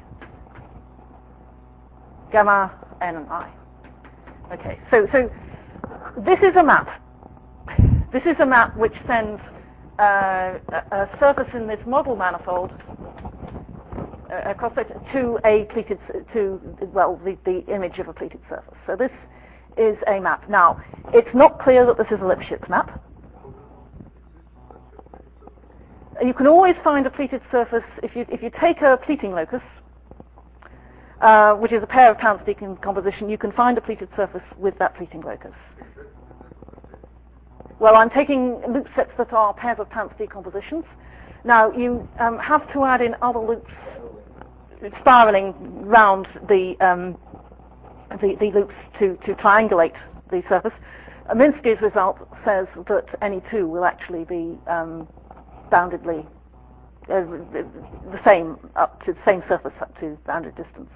Gamma N and I. Okay, so this is a map. This is a map which sends a surface in this model manifold across it to a pleated, the image of a pleated surface. So this is a map. Now, it's not clear that this is a Lipschitz map. You can always find a pleated surface if you take a pleating locus, which is a pair of Pounce decomposition. You can find a pleated surface with that pleating locus. Well, I'm taking loop sets that are pairs of Pounce decompositions. Now, you have to add in other loops spiraling round the loops to triangulate the surface. Minsky's result says that any two will actually be boundedly the same up to the same surface up to bounded distance,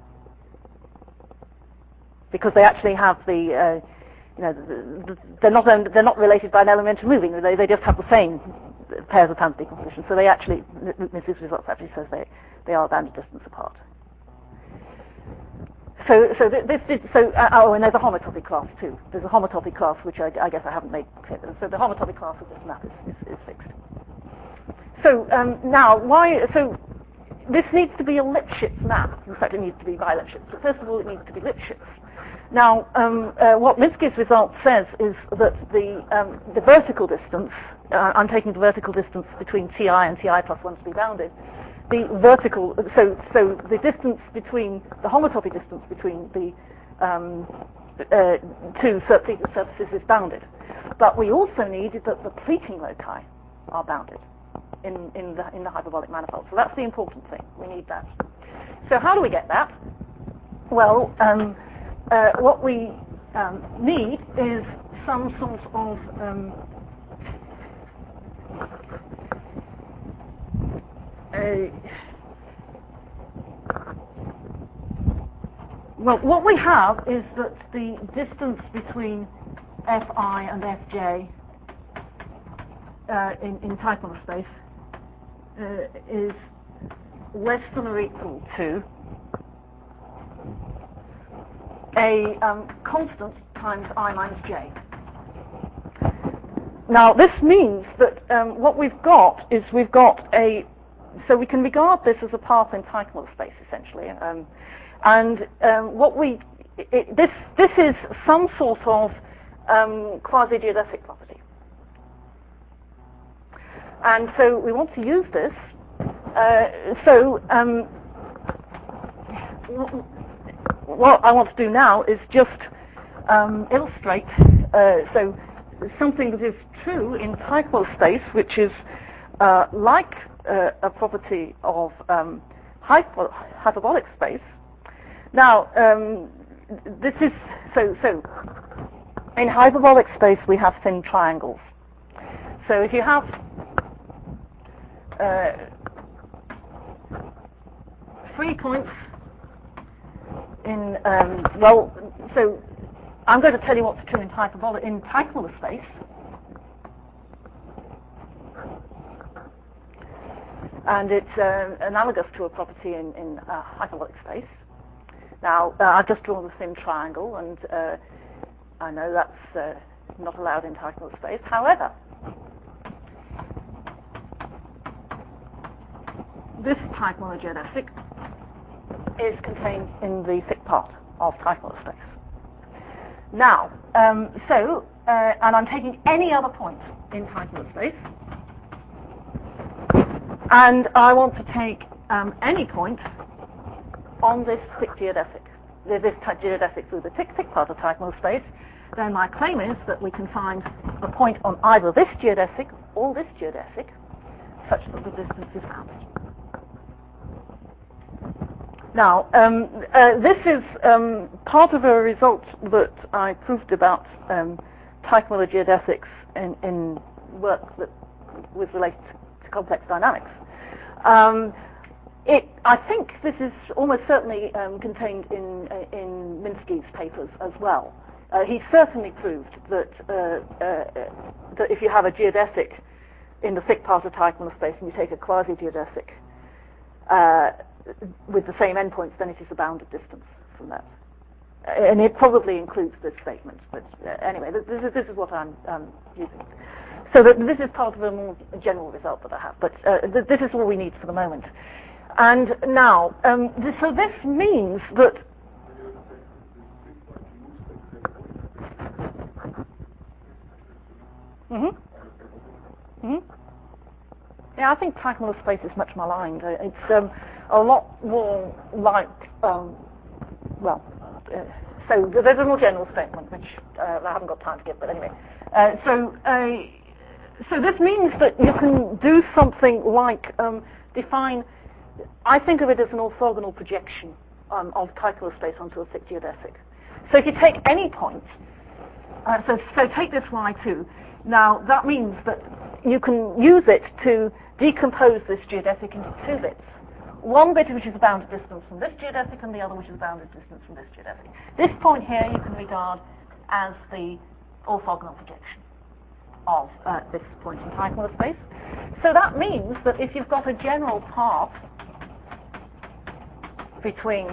because they actually have the they're not related by an elementary moving. They just have the same pairs of Pounce decomposition. So they actually, Minsky's results actually says they are bounded distance apart. So and there's a homotopy class too. There's a homotopy class which I guess I haven't made clear. So the homotopy class of this map is fixed. So now, so this needs to be a Lipschitz map. In fact, it needs to be by Lipschitz. But first of all, it needs to be Lipschitz. Now, what Minsky's result says is that the vertical distance, I'm taking the vertical distance between Ti and Ti plus 1 to be bounded. The vertical, so the distance between, the homotopy distance between the two pleated surfaces is bounded. But we also need that the pleating loci are bounded in the hyperbolic manifold. So that's the important thing. We need that. So how do we get that? Well, what we need is some sort of well, what we have is that the distance between Fi and Fj in Teichmüller space is less than or equal to a constant times I minus j. Now this means that what we've got is so we can regard this as a path in Teichmüller space essentially, this is some sort of quasi-geodesic property, and so we want to use this. What I want to do now is just illustrate so something that is true in Teichmüller space, which is like a property of hyperbolic space. Now, this is so in hyperbolic space we have thin triangles. So if you have three points in so I'm going to tell you what's true in Teichmüller space. And it's analogous to a property in hyperbolic space. Now, I've just drawn the thin triangle, and I know that's not allowed in Teichmüller space. However, this Teichmuller geodesic is contained in the thick part of Teichmuller space. Now, and I'm taking any other point in Teichmuller space, and I want to take any point on this thick geodesic, this geodesic through the thick part of Teichmuller space. Then my claim is that we can find a point on either this geodesic or this geodesic such that the distance is bounded. Now, this is part of a result that I proved about Teichmuller geodesics in work that was related to complex dynamics. I think this is almost certainly contained in Minsky's papers as well. He certainly proved that if you have a geodesic in the thick part of Teichmuller space and you take a quasi-geodesic with the same endpoints, then it is a bounded distance from that. And it probably includes this statement, but anyway, this is what I'm using. So this is part of a more general result that I have, but this is all we need for the moment. And now, so this means that yeah, I think Teichmuller space is much maligned. It's a lot more like, so there's a more general statement, which I haven't got time to give, but anyway. So this means that you can do something like define, I think of it as an orthogonal projection of Teichmuller space onto a thick geodesic. So if you take any point, so take this y2, now that means that you can use it to decompose this geodesic into two bits. One bit which is a bounded distance from this geodesic and the other which is a bounded distance from this geodesic. This point here you can regard as the orthogonal projection of this point in Teichmuller space. So that means that if you've got a general path between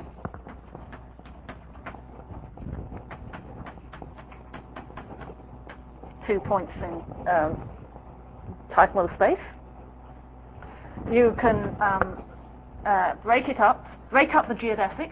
two points in Teichmuller space, you can break up the geodesic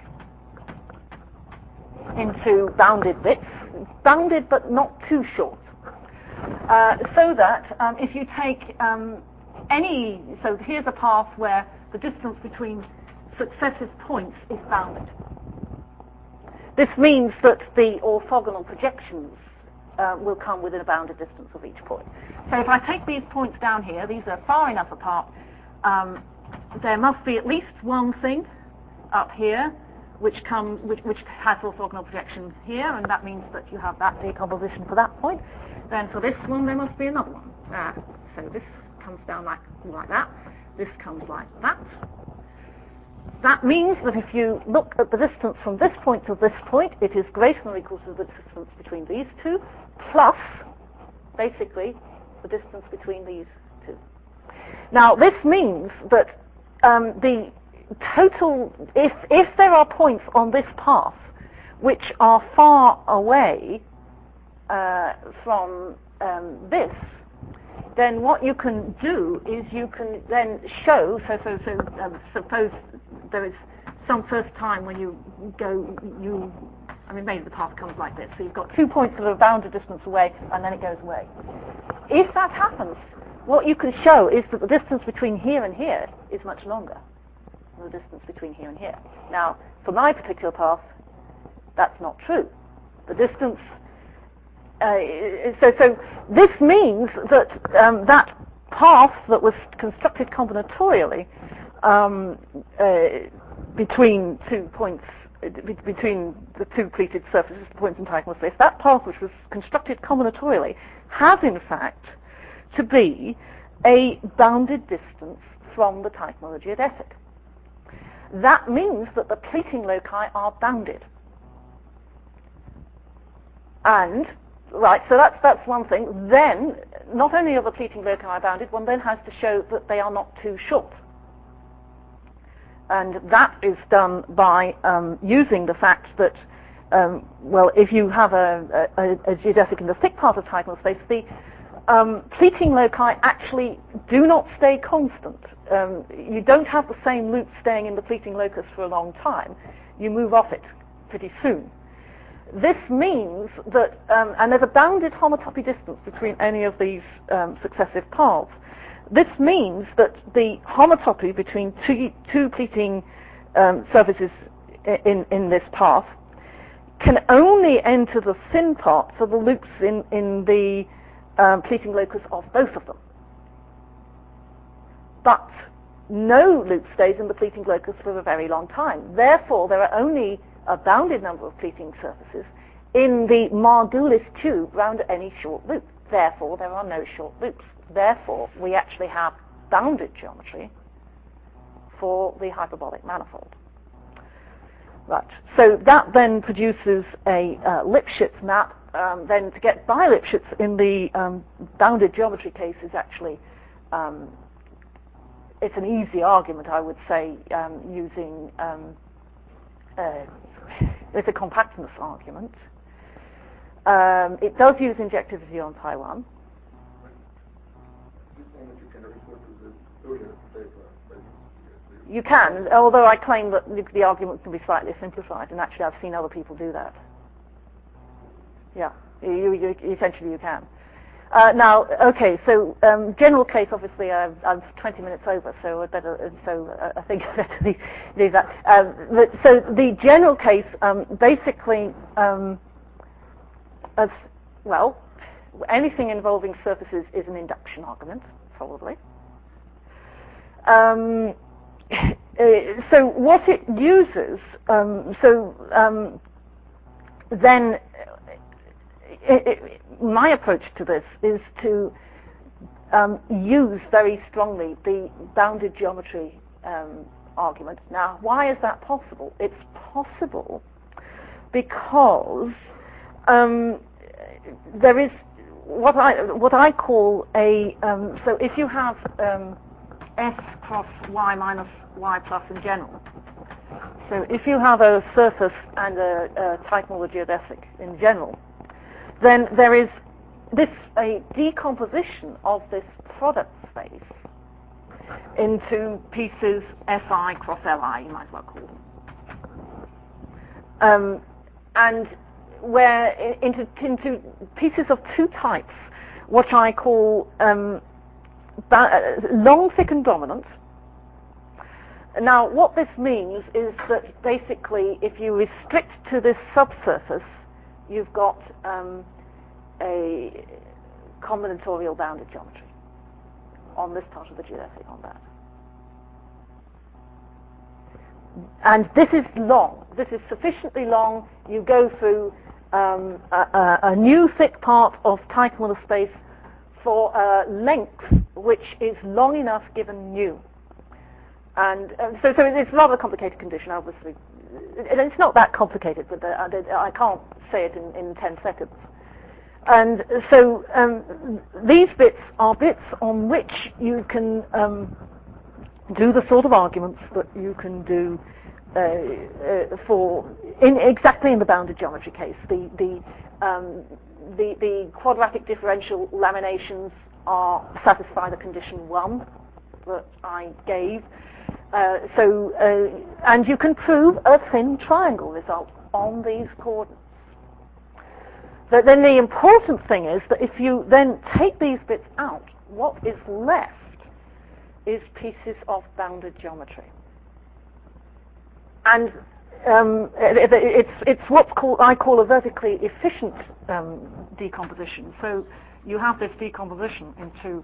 into bounded bits, bounded but not too short, so that if you take so here's a path where the distance between successive points is bounded. This means that the orthogonal projections will come within a bounded distance of each point. So if I take these points down here, these are far enough apart, there must be at least one thing up here which has orthogonal projection here, and that means that you have that decomposition for that point. Then for this one there must be another one. So this comes down like that, this comes like that. That means that if you look at the distance from this point to this point, it is greater than or equal to the distance between these two, plus, basically, the distance between these two. Now, this means that the total, if there are points on this path which are far away from this, then what you can do is you can then show, suppose there is some first time when you go, maybe the path comes like this, so you've got 2 points that are a bounded distance away, and then it goes away. If that happens, what you can show is that the distance between here and here is much longer than the distance between here and here. Now, for my particular path, that's not true. The distance, so this means that that path that was constructed combinatorially between 2 points, between the two pleated surfaces, the points in Teichmuller space, that path which was constructed combinatorially has in fact to be a bounded distance from the Teichmuller geodesic. That means that the pleating loci are bounded. And, right, so that's one thing. Then, not only are the pleating loci bounded, one then has to show that they are not too short. And that is done by using the fact that, if you have a geodesic in the thick part of Teichmuller space, pleating loci actually do not stay constant. You don't have the same loop staying in the pleating locus for a long time. You move off it pretty soon. This means that, and there's a bounded homotopy distance between any of these successive paths. This means that the homotopy between two pleating surfaces in this path can only enter the thin part, so the loops in the pleating locus of both of them. But no loop stays in the pleating locus for a very long time. Therefore, there are only a bounded number of pleating surfaces in the Margulis tube round any short loop. Therefore, there are no short loops. Therefore, we actually have bounded geometry for the hyperbolic manifold. Right. So that then produces a Lipschitz map. Then to get by Lipschitz in the bounded geometry case is actually it's an easy argument, I would say, using it's a compactness argument. It does use injectivity on pi 1. You can, although I claim that the argument can be slightly simplified, and actually I've seen other people do that. Yeah, essentially you can. Now, okay, so general case, obviously, I'm 20 minutes over, so I think I better leave that. So the general case, basically, as well, anything involving surfaces is an induction argument, probably. So what it uses, then my approach to this is to use very strongly the bounded geometry argument. Now, why is that possible? It's possible because there is what I call a so if you have S cross Y minus Y plus in general. So if you have a surface and a typal geodesic in general, then there is a decomposition of this product space into pieces Si cross Li, you might as well call them. And where into pieces of two types, what I call long, thick, and dominant. Now, what this means is that basically, if you restrict to this subsurface, you've got a combinatorial bounded geometry on this part of the geodesic on that. And this is long. This is sufficiently long. You go through a new thick part of typal space for a length which is long enough given nu. And so it's a rather complicated condition, obviously. It's not that complicated, but I can't say it in 10 seconds. And so these bits are bits on which you can do the sort of arguments that you can do exactly in the bounded geometry case. The quadratic differential laminations satisfy the condition 1 that I gave. And you can prove a thin triangle result on these coordinates. But then the important thing is that if you then take these bits out, what is left is pieces of bounded geometry. And it's what I call a vertically efficient decomposition. So you have this decomposition into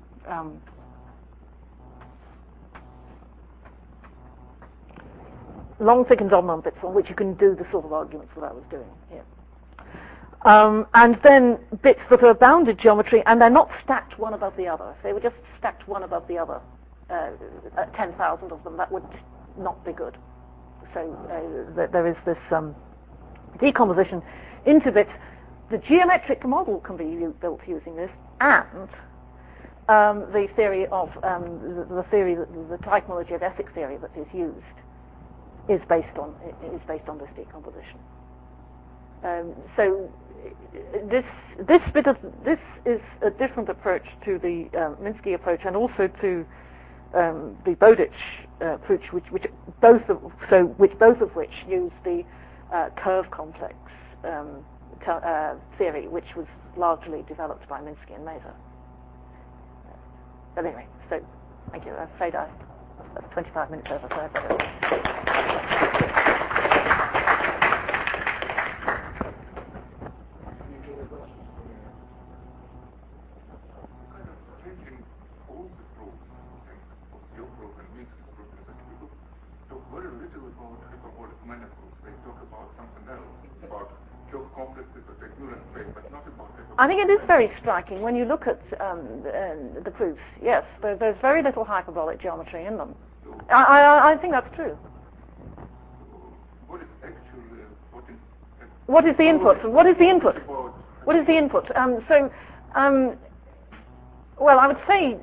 long, thick, and dominant bits on which you can do the sort of arguments that I was doing here. And then bits that are bounded geometry, and they're not stacked one above the other. If they were just stacked one above the other, 10,000 of them, that would not be good. So there is this decomposition into bits. The geometric model can be built using this, and the theory of the typal geodesic theory that is used is based on this decomposition. So this this is a different approach to the Minsky approach, and also to the Bowditch approach, which both of which use the curve complex theory, which was largely developed by Minsky and Mazur. But anyway, so thank you. I'm afraid that's 25 minutes over, so I better go. Very little about hyperbolic manifolds. They talk about something else, about curve complexes or Taylor space, but not about hyperbolic. I think it is very striking when you look at the proofs. Yes, there's very little hyperbolic geometry in them. So I think that's true. what is actually What is the input? What is the input? What is the input? Well, I would say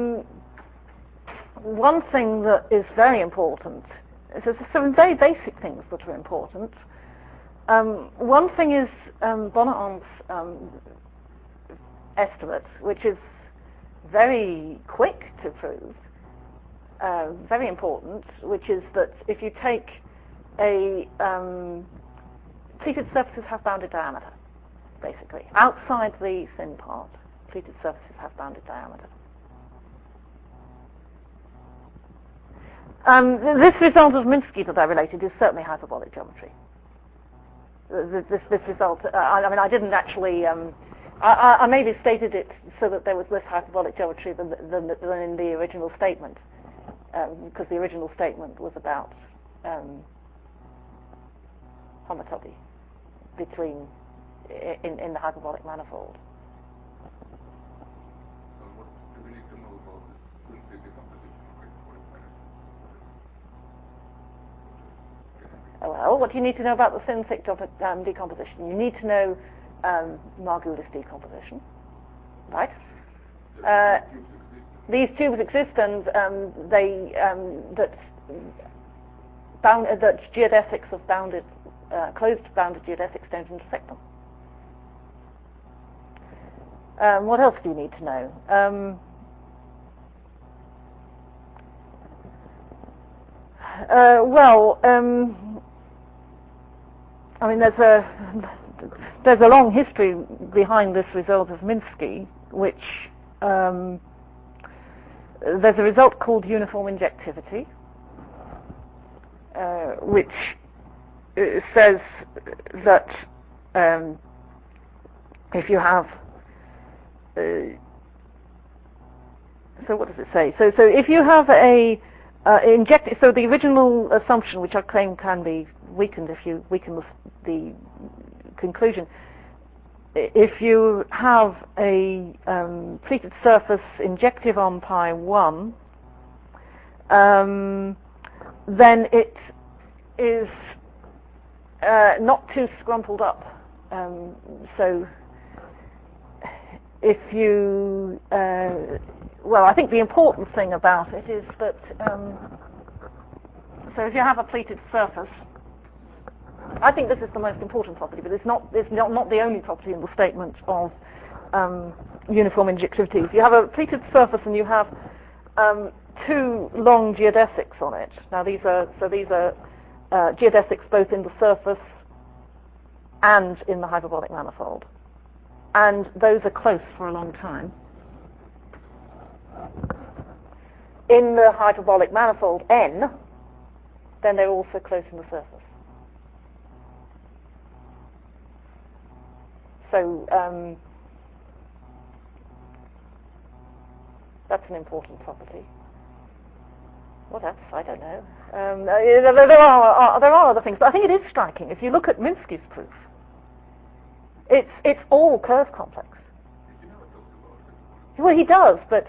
one thing that is very important. There's some very basic things that are important. One thing is Bonnet's estimate, which is very quick to prove, very important, which is that if you take a pleated surfaces have bounded diameter, basically. Outside the thin part, pleated surfaces have bounded diameter. This result of Minsky that I related is certainly hyperbolic geometry. This result, I mean, I didn't actually, I maybe stated it so that there was less hyperbolic geometry than in the original statement, because the original statement was about homotopy between in the hyperbolic manifold. what do we need to know about this Minsky decomposition of hyperbolic manifolds? Well, what do you need to know about the thin-thick decomposition? You need to know Margulis decomposition, right? These tubes exist, and that geodesics of bounded, closed bounded geodesics don't intersect them. What else do you need to know? I mean, there's a long history behind this result of Minsky, which there's a result called uniform injectivity, which says that if you have so what does it say? So if you have a so the original assumption, which I claim can be weakened if you weaken the conclusion, if you have a pleated surface injective on pi 1, then it is not too scrumpled up. So if you well, I think the important thing about it is that so if you have a pleated surface, I think this is the most important property, but it's not the only property in the statement of uniform injectivity. If you have a pleated surface and you have two long geodesics on it, now these are geodesics both in the surface and in the hyperbolic manifold, and those are close for a long time. In the hyperbolic manifold N, then they're also close in the surface. So that's an important property. What else? I don't know. There are other things, but I think it is striking. If you look at Minsky's proof, it's all curve complex. Well, he does, but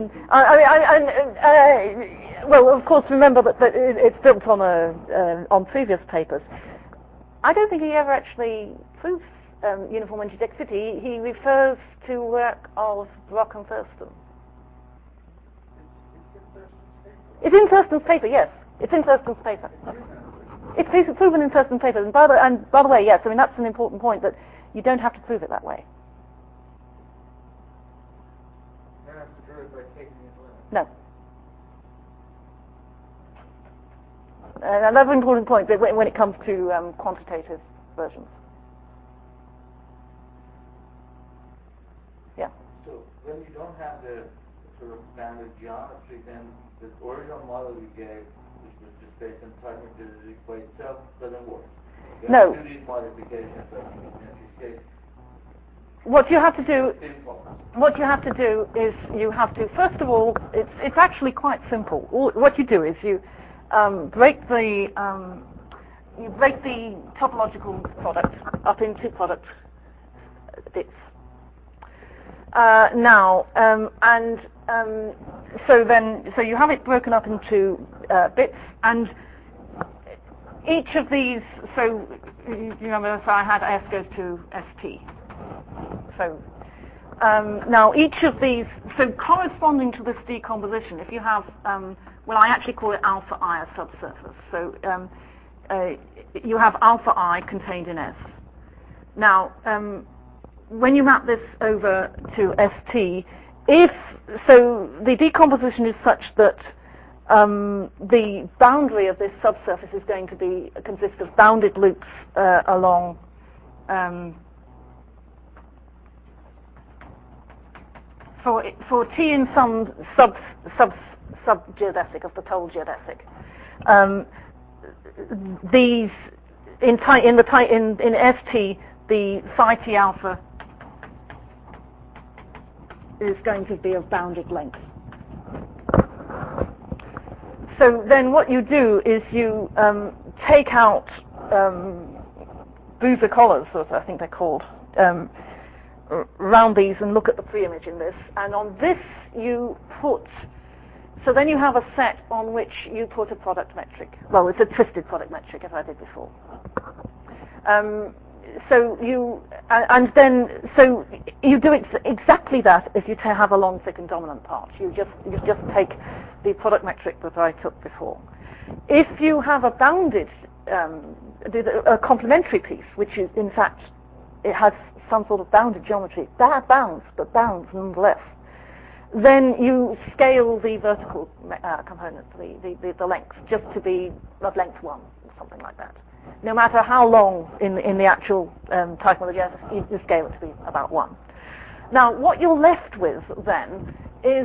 well, of course, remember that it's built on previous papers. I don't think he ever actually proves uniform injectivity. He refers to work of Brock and Thurston. It's in Thurston's paper, yes. It's in Thurston's paper. It's proven in Thurston's paper. And by the way, yes, I mean, that's an important point, that you don't have to prove it that way. transfer it by taking these limits? No. Another important point when it comes to quantitative versions. Yeah. So when you don't have the sort of standard geometry, then the original model you gave, which was just based on time-materialistic by itself, doesn't work. You No. have to do these modifications that in this case. What you have to do is you have to, first of all, it's actually quite simple. What you do is you break the topological product up into product bits. So you have it broken up into bits, and each of these. So you remember, so I had S goes to ST. So now each of these, so corresponding to this decomposition, if you have, well, I actually call it alpha I, a subsurface. So you have alpha I contained in S. Now, when you map this over to ST, so the decomposition is such that the boundary of this subsurface is going to consist of bounded loops along for T in some sub-geodesic of the total geodesic. These in ST, the psi T alpha is going to be of bounded length. So then what you do is you take out Boozer collars, as I think they're called, around these and look at the pre-image in this. And on this you put, so then you have a set on which you put a product metric. Well, it's a twisted product metric, as I did before. So you do exactly that if you have a long, thick, and dominant part. You just take the product metric that I took before. If you have a bounded, a complementary piece, which is in fact it has some sort of bounded geometry, that bounds, but bounds nonetheless, then you scale the vertical component, the length, just to be of length 1, something like that. No matter how long in the actual type of the geodesic, you scale it to be about 1. Now, what you're left with then is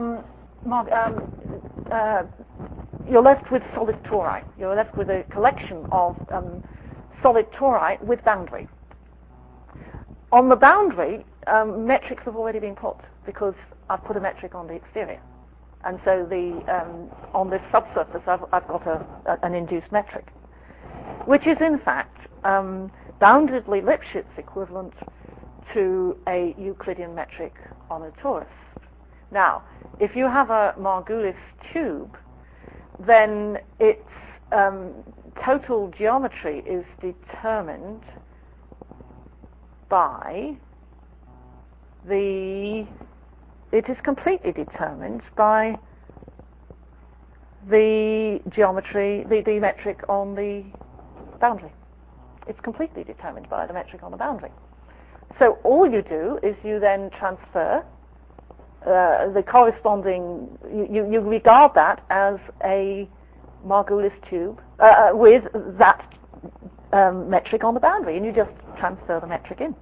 you're left with solid tori. You're left with a collection of solid tori with boundary. On the boundary, metrics have already been put because I've put a metric on the exterior, and so on this subsurface I've got an induced metric, which is in fact boundedly Lipschitz equivalent to a Euclidean metric on a torus. Now, if you have a Margulis tube, then its total geometry is determined by it is completely determined by the geometry, the metric on the boundary. It's completely determined by the metric on the boundary. So all you do is you then transfer the corresponding, you regard that as a Margulis tube with that metric on the boundary, and you just transfer the metric in.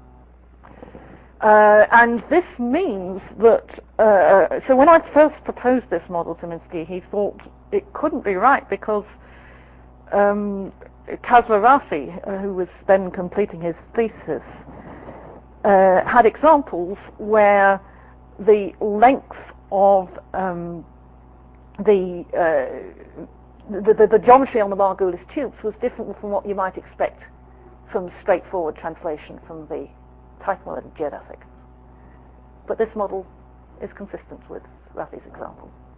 And this means that, so when I first proposed this model to Minsky, he thought it couldn't be right because Kazler Rafi, who was then completing his thesis, had examples where the length of the geometry on the Margulis tubes was different from what you might expect from straightforward translation from the Teichmüller geodesic. But this model is consistent with Rafi's example.